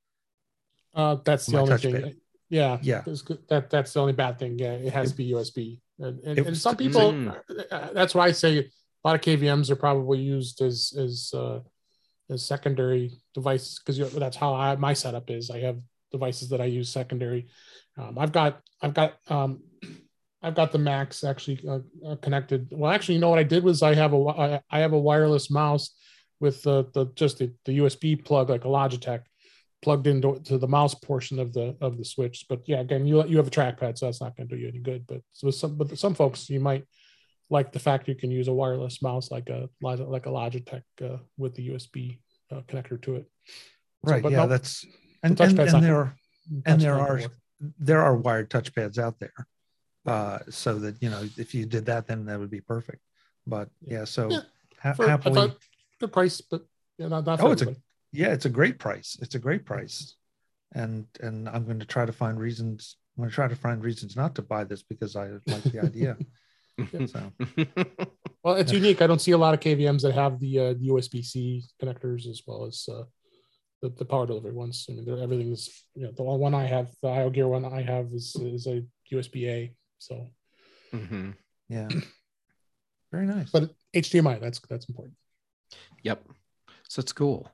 Uh, that's the my only touchpad. thing. Yeah, yeah. That that's the only bad thing. Yeah, it has it, to be U S B, and, and, and some people. Mm. Uh, that's why I say a lot of K V Ms are probably used as as uh, as secondary devices, because that's how I, my setup is. I have devices that I use secondary. Um, I've got I've got um, I've got the Macs actually uh, uh, connected. Well, actually, you know what I did was I have a I have a wireless mouse with the the just the, the U S B plug, like a Logitech, plugged into to the mouse portion of the of the switch. But yeah, again, you you have a trackpad, so that's not going to do you any good. But so some but some folks, you might like the fact you can use a wireless mouse like a like a Logitech uh, with the U S B uh, connector to it. Right. So, but yeah, no, that's and the and, and not, there are and there are there are wired touchpads out there, right. uh, so that, you know, if you did that, then that would be perfect. But yeah, so yeah. Ha- for, happily, good price, but yeah, not, not oh, for it's everybody. a yeah, it's a great price. It's a great price, and and I'm going to try to find reasons. I'm going to try to find reasons not to buy this because I like the idea. So. Well, it's unique. I don't see a lot of K V Ms that have the uh, U S B C connectors as well as uh, the, the power delivery ones. I mean, everything is, you know, the one I have, the I O Gear one I have is is a U S B A. So, mm-hmm. yeah, very nice. But H D M I, that's that's important. Yep. So it's cool.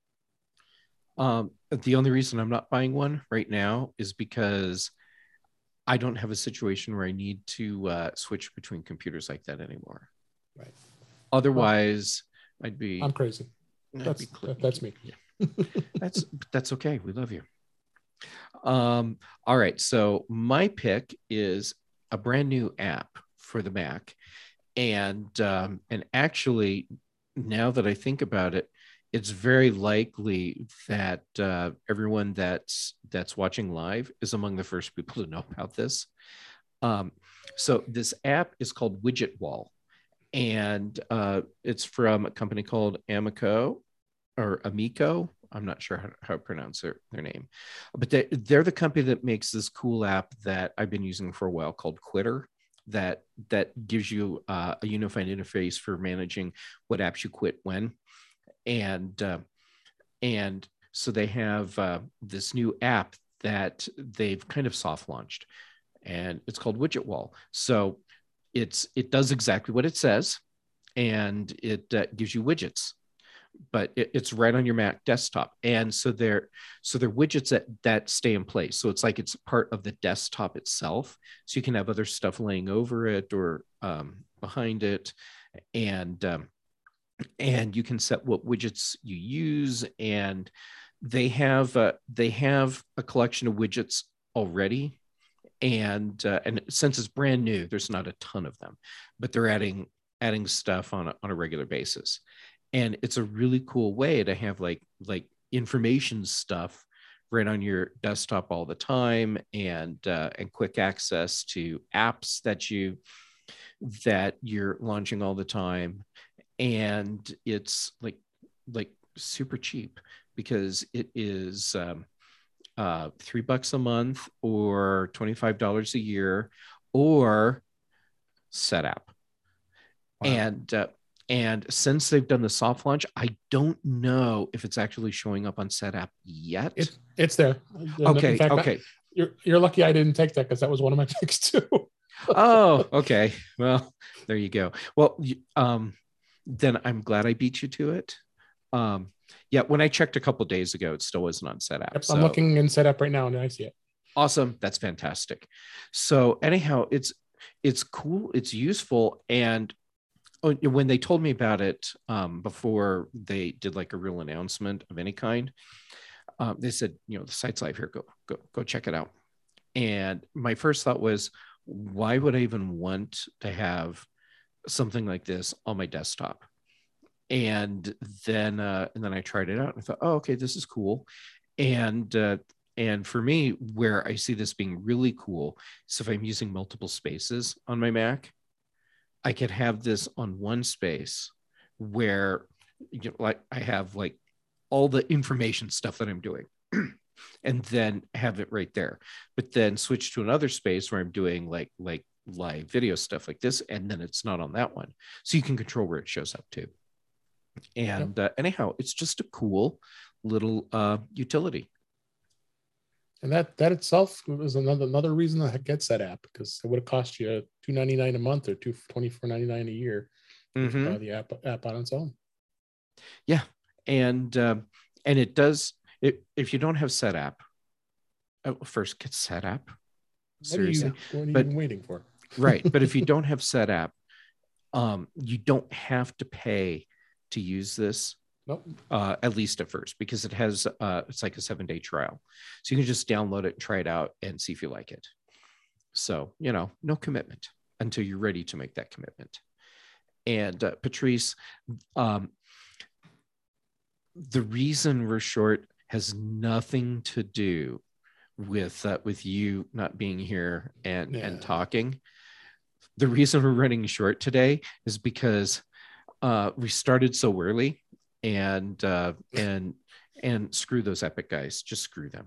Um, the only reason I'm not buying one right now is because I don't have a situation where I need to uh, switch between computers like that anymore. Right. Otherwise, well, I'd be. I'm crazy. I'd that's be cl- that's me. Yeah. that's that's okay. We love you. Um. All right. So my pick is a brand new app for the Mac, and um, and actually, now that I think about it, it's very likely that uh, everyone that's that's watching live is among the first people to know about this. Um, so this app is called Widget Wall, and uh, it's from a company called Amico or Amico. I'm not sure how, how to pronounce their, their name, but they, they're the company that makes this cool app that I've been using for a while called Quitter. That that gives you uh, a unified interface for managing what apps you quit when, and uh, and so they have uh, this new app that they've kind of soft launched, and it's called Widget Wall. So it's it does exactly what it says, and it uh, gives you widgets, but it, it's right on your Mac desktop. And so they're so they're widgets that that stay in place. So it's like it's part of the desktop itself. So you can have other stuff laying over it or um, behind it, and um, and you can set what widgets you use. And they have uh, they have a collection of widgets already. And uh, and since it's brand new, there's not a ton of them, but they're adding adding stuff on a, on a regular basis. And it's a really cool way to have like like information stuff right on your desktop all the time, and uh, and quick access to apps that you that you're launching all the time. And it's like like super cheap because it is um, uh, three bucks a month or twenty-five dollars a year or SetApp. Wow. And uh, and since they've done the soft launch, I don't know if it's actually showing up on SetApp yet. It, it's there. Okay. In fact, okay. I, you're you're lucky I didn't take that because that was one of my picks too. Oh, okay. Well, there you go. Well, um, then I'm glad I beat you to it. Um, yeah, when I checked a couple days ago, it still wasn't on SetApp. Yep, so. I'm looking in SetApp right now, and I see it. Awesome. That's fantastic. So anyhow, it's it's cool. It's useful. And when they told me about it um, before they did like a real announcement of any kind, um, they said, you know, the site's live here. Go go go check it out. And my first thought was, why would I even want to have something like this on my desktop? And then uh, and then I tried it out and I thought, oh, okay, this is cool. And uh, and for me, where I see this being really cool, so if I'm using multiple spaces on my Mac, I could have this on one space where, you know, like I have like all the information stuff that I'm doing, and then have it right there. But then switch to another space where I'm doing like like live video stuff like this, and then it's not on that one, so you can control where it shows up too. And yep. uh, anyhow, it's just a cool little uh, utility. And that that itself was another another reason to get that app, because it would have cost you two ninety-nine a month or two twenty-four ninety-nine a year mm-hmm. to buy the app app on its own. Yeah, and um, and it does. It, if you don't have SetApp, oh, first get SetApp. Seriously, what are you, what are you but, even waiting for? Right, but if you don't have SetApp, um, you don't have to pay to use this. Nope. Uh, at least at first, because it has uh, it's like a seven day trial, so you can just download it, try it out, and see if you like it. So, you know, no commitment until you're ready to make that commitment. And uh, Patrice, um, the reason we're short has nothing to do with uh, with you not being here and yeah. and talking. The reason we're running short today is because uh, we started so early. And uh, and and screw those Epic guys. Just screw them.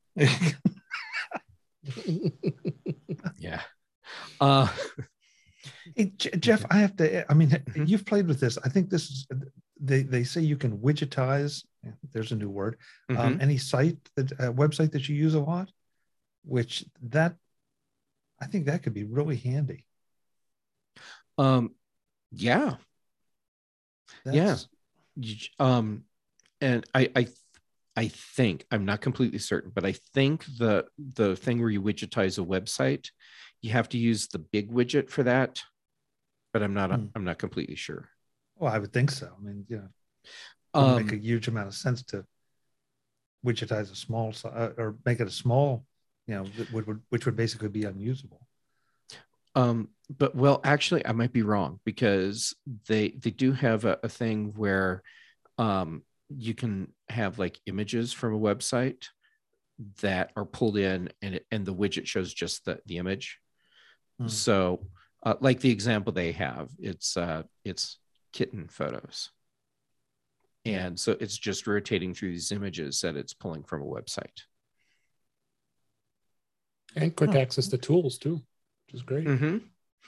Yeah. Uh, hey, Jeff, I have to. I mean, mm-hmm. you've played with this. I think this is. They they say you can widgetize. There's a new word. Mm-hmm. Um, any site that uh, website that you use a lot, which that I think that could be really handy. Um. Yeah. That's, yeah. you, um, and I, I, I think I'm not completely certain, but I think the the thing where you widgetize a website, you have to use the big widget for that. But I'm not. Hmm. I'm not completely sure. Well, I would think so. I mean, you know, it wouldn't Um, make a huge amount of sense to widgetize a small si- uh, or make it a small, you know, that would, would which would basically be unusable. um, but well, actually, I might be wrong because they they do have a, a thing where um, you can have like images from a website that are pulled in, and it, and the widget shows just the the image. Hmm. So, uh, like the example they have, it's uh, it's kitten photos, and so it's just rotating through these images that it's pulling from a website. And quick Huh. access to tools too, which is great. Mm-hmm.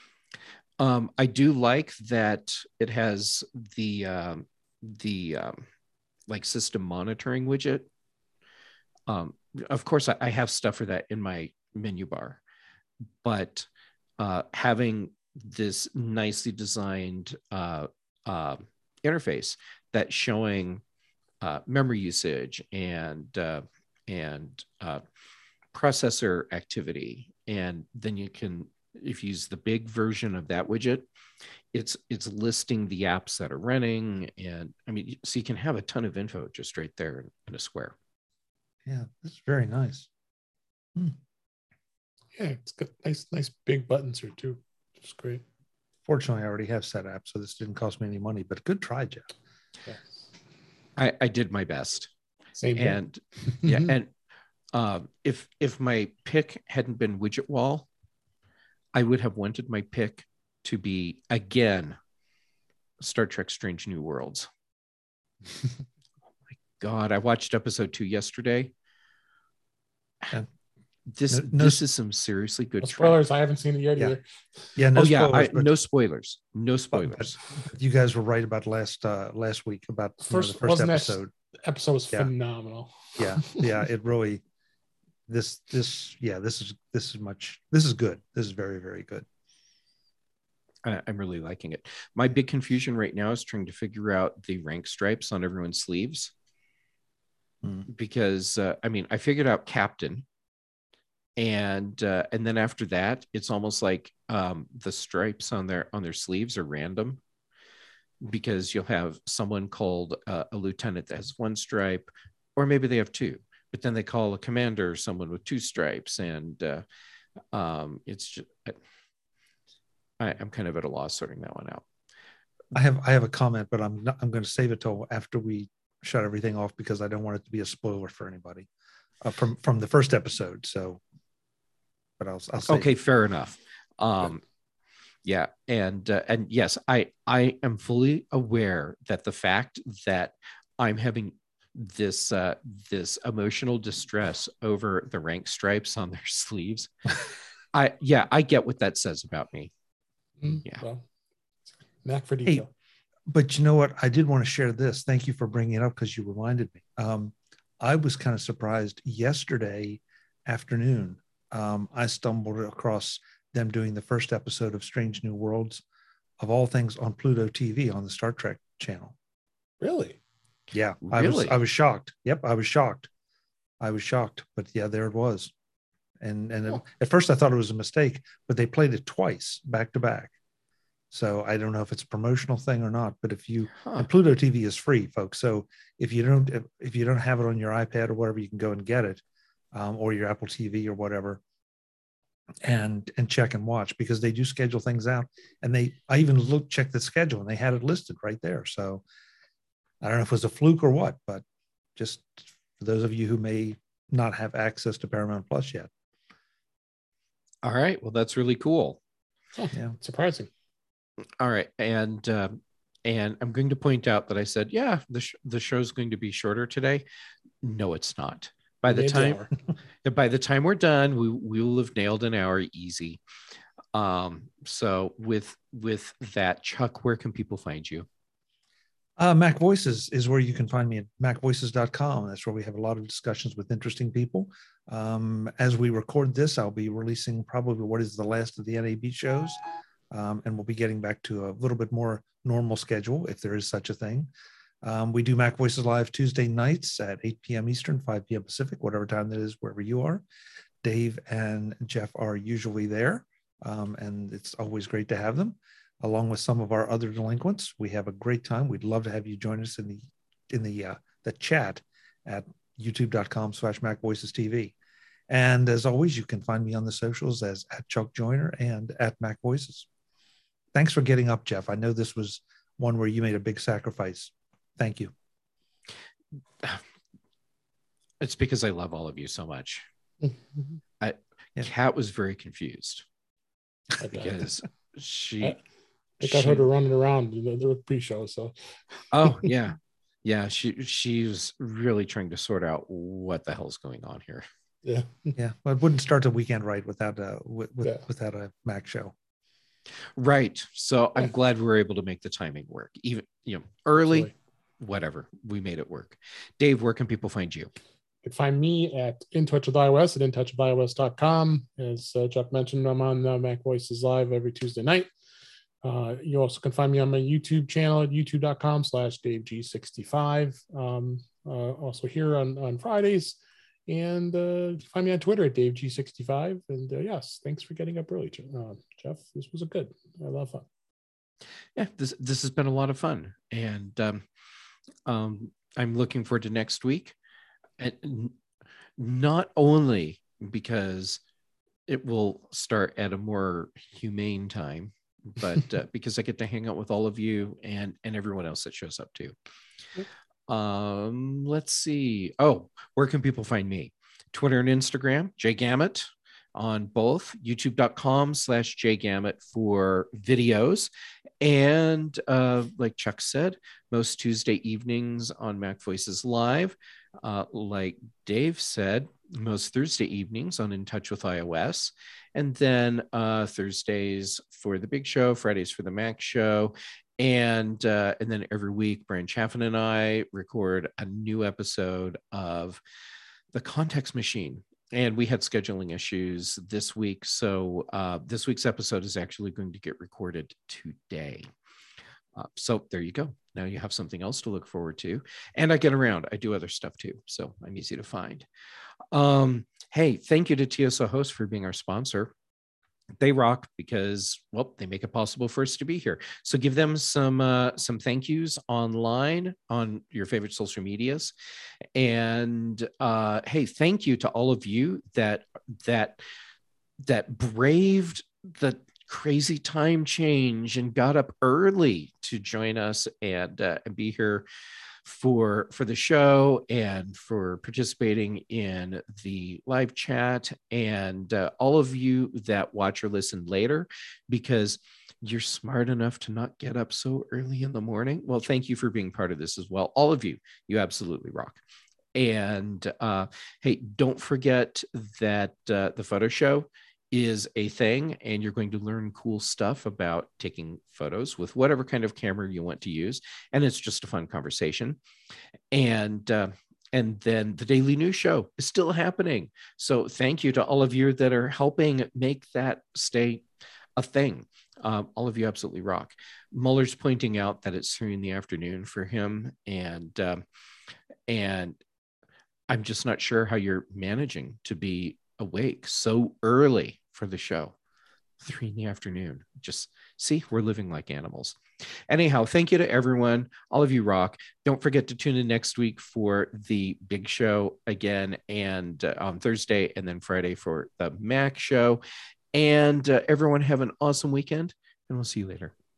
Um, I do like that it has the um, the um, like system monitoring widget. Um, of course, I, I have stuff for that in my menu bar, but uh, having this nicely designed uh, uh, interface that's showing uh, memory usage and uh, and uh, processor activity, and then you can, if you use the big version of that widget, it's it's listing the apps that are running, and I mean, so you can have a ton of info just right there in, in a square. Yeah, that's very nice. Hmm. Yeah, it's got nice, nice big buttons here too. It's great. Fortunately, I already have set up, so this didn't cost me any money. But good try, Jeff. Yes. I, I did my best, Same here. and yeah, and um, if if my pick hadn't been widget wall, I would have wanted my pick to be again Star Trek: Strange New Worlds. Oh my God, I watched episode two yesterday. Yeah. This No- no this s- is some seriously good No Trek. spoilers. I haven't seen it yet Yeah. either. Yeah, no Oh yeah, spoilers. I, but, no spoilers, no but- spoilers. but you guys were right about last uh, last week about you know, First, the first wasn't that- episode. Episode was Yeah. phenomenal. Yeah, yeah, it really. This this yeah this is this is much this is good. This is very very good. I, I'm really liking it. My big confusion right now is trying to figure out the rank stripes on everyone's sleeves. Hmm. Because uh, I mean, I figured out captain, and uh, and then after that, it's almost like um, the stripes on their on their sleeves are random, because you'll have someone called uh, a lieutenant that has one stripe, or maybe they have two, but then they call a commander someone with two stripes, and uh, um, it's just I, I'm kind of at a loss sorting that one out. I have I have a comment, but I'm not, I'm going to save it till after we shut everything off because I don't want it to be a spoiler for anybody uh, from from the first episode. So, but I'll I'll say Okay, fair enough. Um, yeah, and uh, and yes, I I am fully aware that the fact that I'm having this uh, this emotional distress over the rank stripes on their sleeves, I yeah, I get what that says about me. Mm, Yeah. Well, knack for detail. Hey, but you know what? I did want to share this. Thank you for bringing it up because you reminded me. Um, I was kind of surprised yesterday afternoon. Um, I stumbled across them doing the first episode of Strange New Worlds, of all things, on Pluto T V on the Star Trek channel. Really? Yeah, I was Really? I was shocked. Yep, I was shocked. I was shocked, but yeah, there it was. And and Oh. at first I thought it was a mistake, but they played it twice back to back. So I don't know if it's a promotional thing or not, but if you Huh. and Pluto T V is free, folks. So if you don't if, if you don't have it on your iPad or whatever, you can go and get it, um, or your Apple T V or whatever, and and check and watch because they do schedule things out. And they I even looked checked the schedule and they had it listed right there. So I don't know if it was a fluke or what, but just for those of you who may not have access to Paramount Plus yet. All right, well, that's really cool. Oh, Yeah. surprising. All right, and um, and I'm going to point out that I said, yeah, the sh- the show's going to be shorter today. No, it's not. By the Mid time hour. by the time we're done, we we will have nailed an hour easy. Um, so with with that, Chuck, where can people find you? Uh, Mac Voices is where you can find me at mac voices dot com. That's where we have a lot of discussions with interesting people. Um, as we record this, I'll be releasing probably what is the last of the N A B shows. Um, and we'll be getting back to a little bit more normal schedule if there is such a thing. Um, we do Mac Voices Live Tuesday nights at eight p.m. Eastern, five p.m. Pacific, whatever time that is, wherever you are. Dave and Jeff are usually there, um, and it's always great to have them, along with some of our other delinquents. We have a great time. We'd love to have you join us in the in the uh, the chat at youtube.com slash Mac Voices TV. And as always, you can find me on the socials as at Chuck Joyner and at Mac Voices. Thanks for getting up, Jeff. I know this was one where you made a big sacrifice. Thank you. It's because I love all of you so much. I, yeah. Kat was very confused because she. I, I got she, her to running around in the pre-show. So. Oh yeah, yeah. She she was really trying to sort out what the hell's going on here. Yeah, yeah. Well, it wouldn't start the weekend right without a with, with, yeah. without a Mac show. Right. So yeah. I'm glad we were able to make the timing work. Even you know early. Absolutely. Whatever, we made it work. Dave, where can people find you? You can find me at In Touch with iOS at in touch with iOS dot com. As uh, Jeff mentioned, I'm on uh, Mac Voices Live every Tuesday night. Uh, you also can find me on my YouTube channel at youtube.com slash Dave G65. Um, uh, also here on, on Fridays. And uh, find me on Twitter at Dave G sixty-five. And uh, yes, thanks for getting up early, uh, Jeff. This was a good, a lot of fun. Yeah, this, this has been a lot of fun. And um, um, I'm looking forward to next week. And not only because it will start at a more humane time, but uh, because I get to hang out with all of you and, and everyone else that shows up too. Um, let's see. Oh, where can people find me? Twitter and Instagram, Jay Gamut on both, youtube.com slash Jay Gamut for videos. And uh, like Chuck said, most Tuesday evenings on Mac Voices Live. Uh, like Dave said, most Thursday evenings on In Touch with iOS. And then uh, Thursdays for the Big Show, Fridays for the Mac Show. And uh, and then every week, Brian Chaffin and I record a new episode of The Context Machine. And we had scheduling issues this week. So uh, this week's episode is actually going to get recorded today. Uh, so there you go. Now you have something else to look forward to. And I get around. I do other stuff too. So I'm easy to find. Um, hey, thank you to T S O Host for being our sponsor. They rock because, well, they make it possible for us to be here. So give them some uh, some thank yous online on your favorite social medias. And uh, hey, thank you to all of you that that that braved the crazy time change and got up early to join us and, uh, and be here for for the show and for participating in the live chat, and uh, all of you that watch or listen later because you're smart enough to not get up so early in the morning. Well, thank you for being part of this as well. All of you, you absolutely rock. And uh, hey, don't forget that uh, the photo show is a thing, and you're going to learn cool stuff about taking photos with whatever kind of camera you want to use. And it's just a fun conversation. And, uh, and then the Daily News Show is still happening. So thank you to all of you that are helping make that stay a thing. Um, all of you absolutely rock. Muller's pointing out that it's three in the afternoon for him. And, um, and I'm just not sure how you're managing to be awake so early for the show. Three in the afternoon. Just see, we're living like animals. Anyhow, thank you to everyone. All of you rock. Don't forget to tune in next week for the Big Show again, and uh, on Thursday, and then Friday for the Mac Show. And uh, everyone have an awesome weekend, and we'll see you later.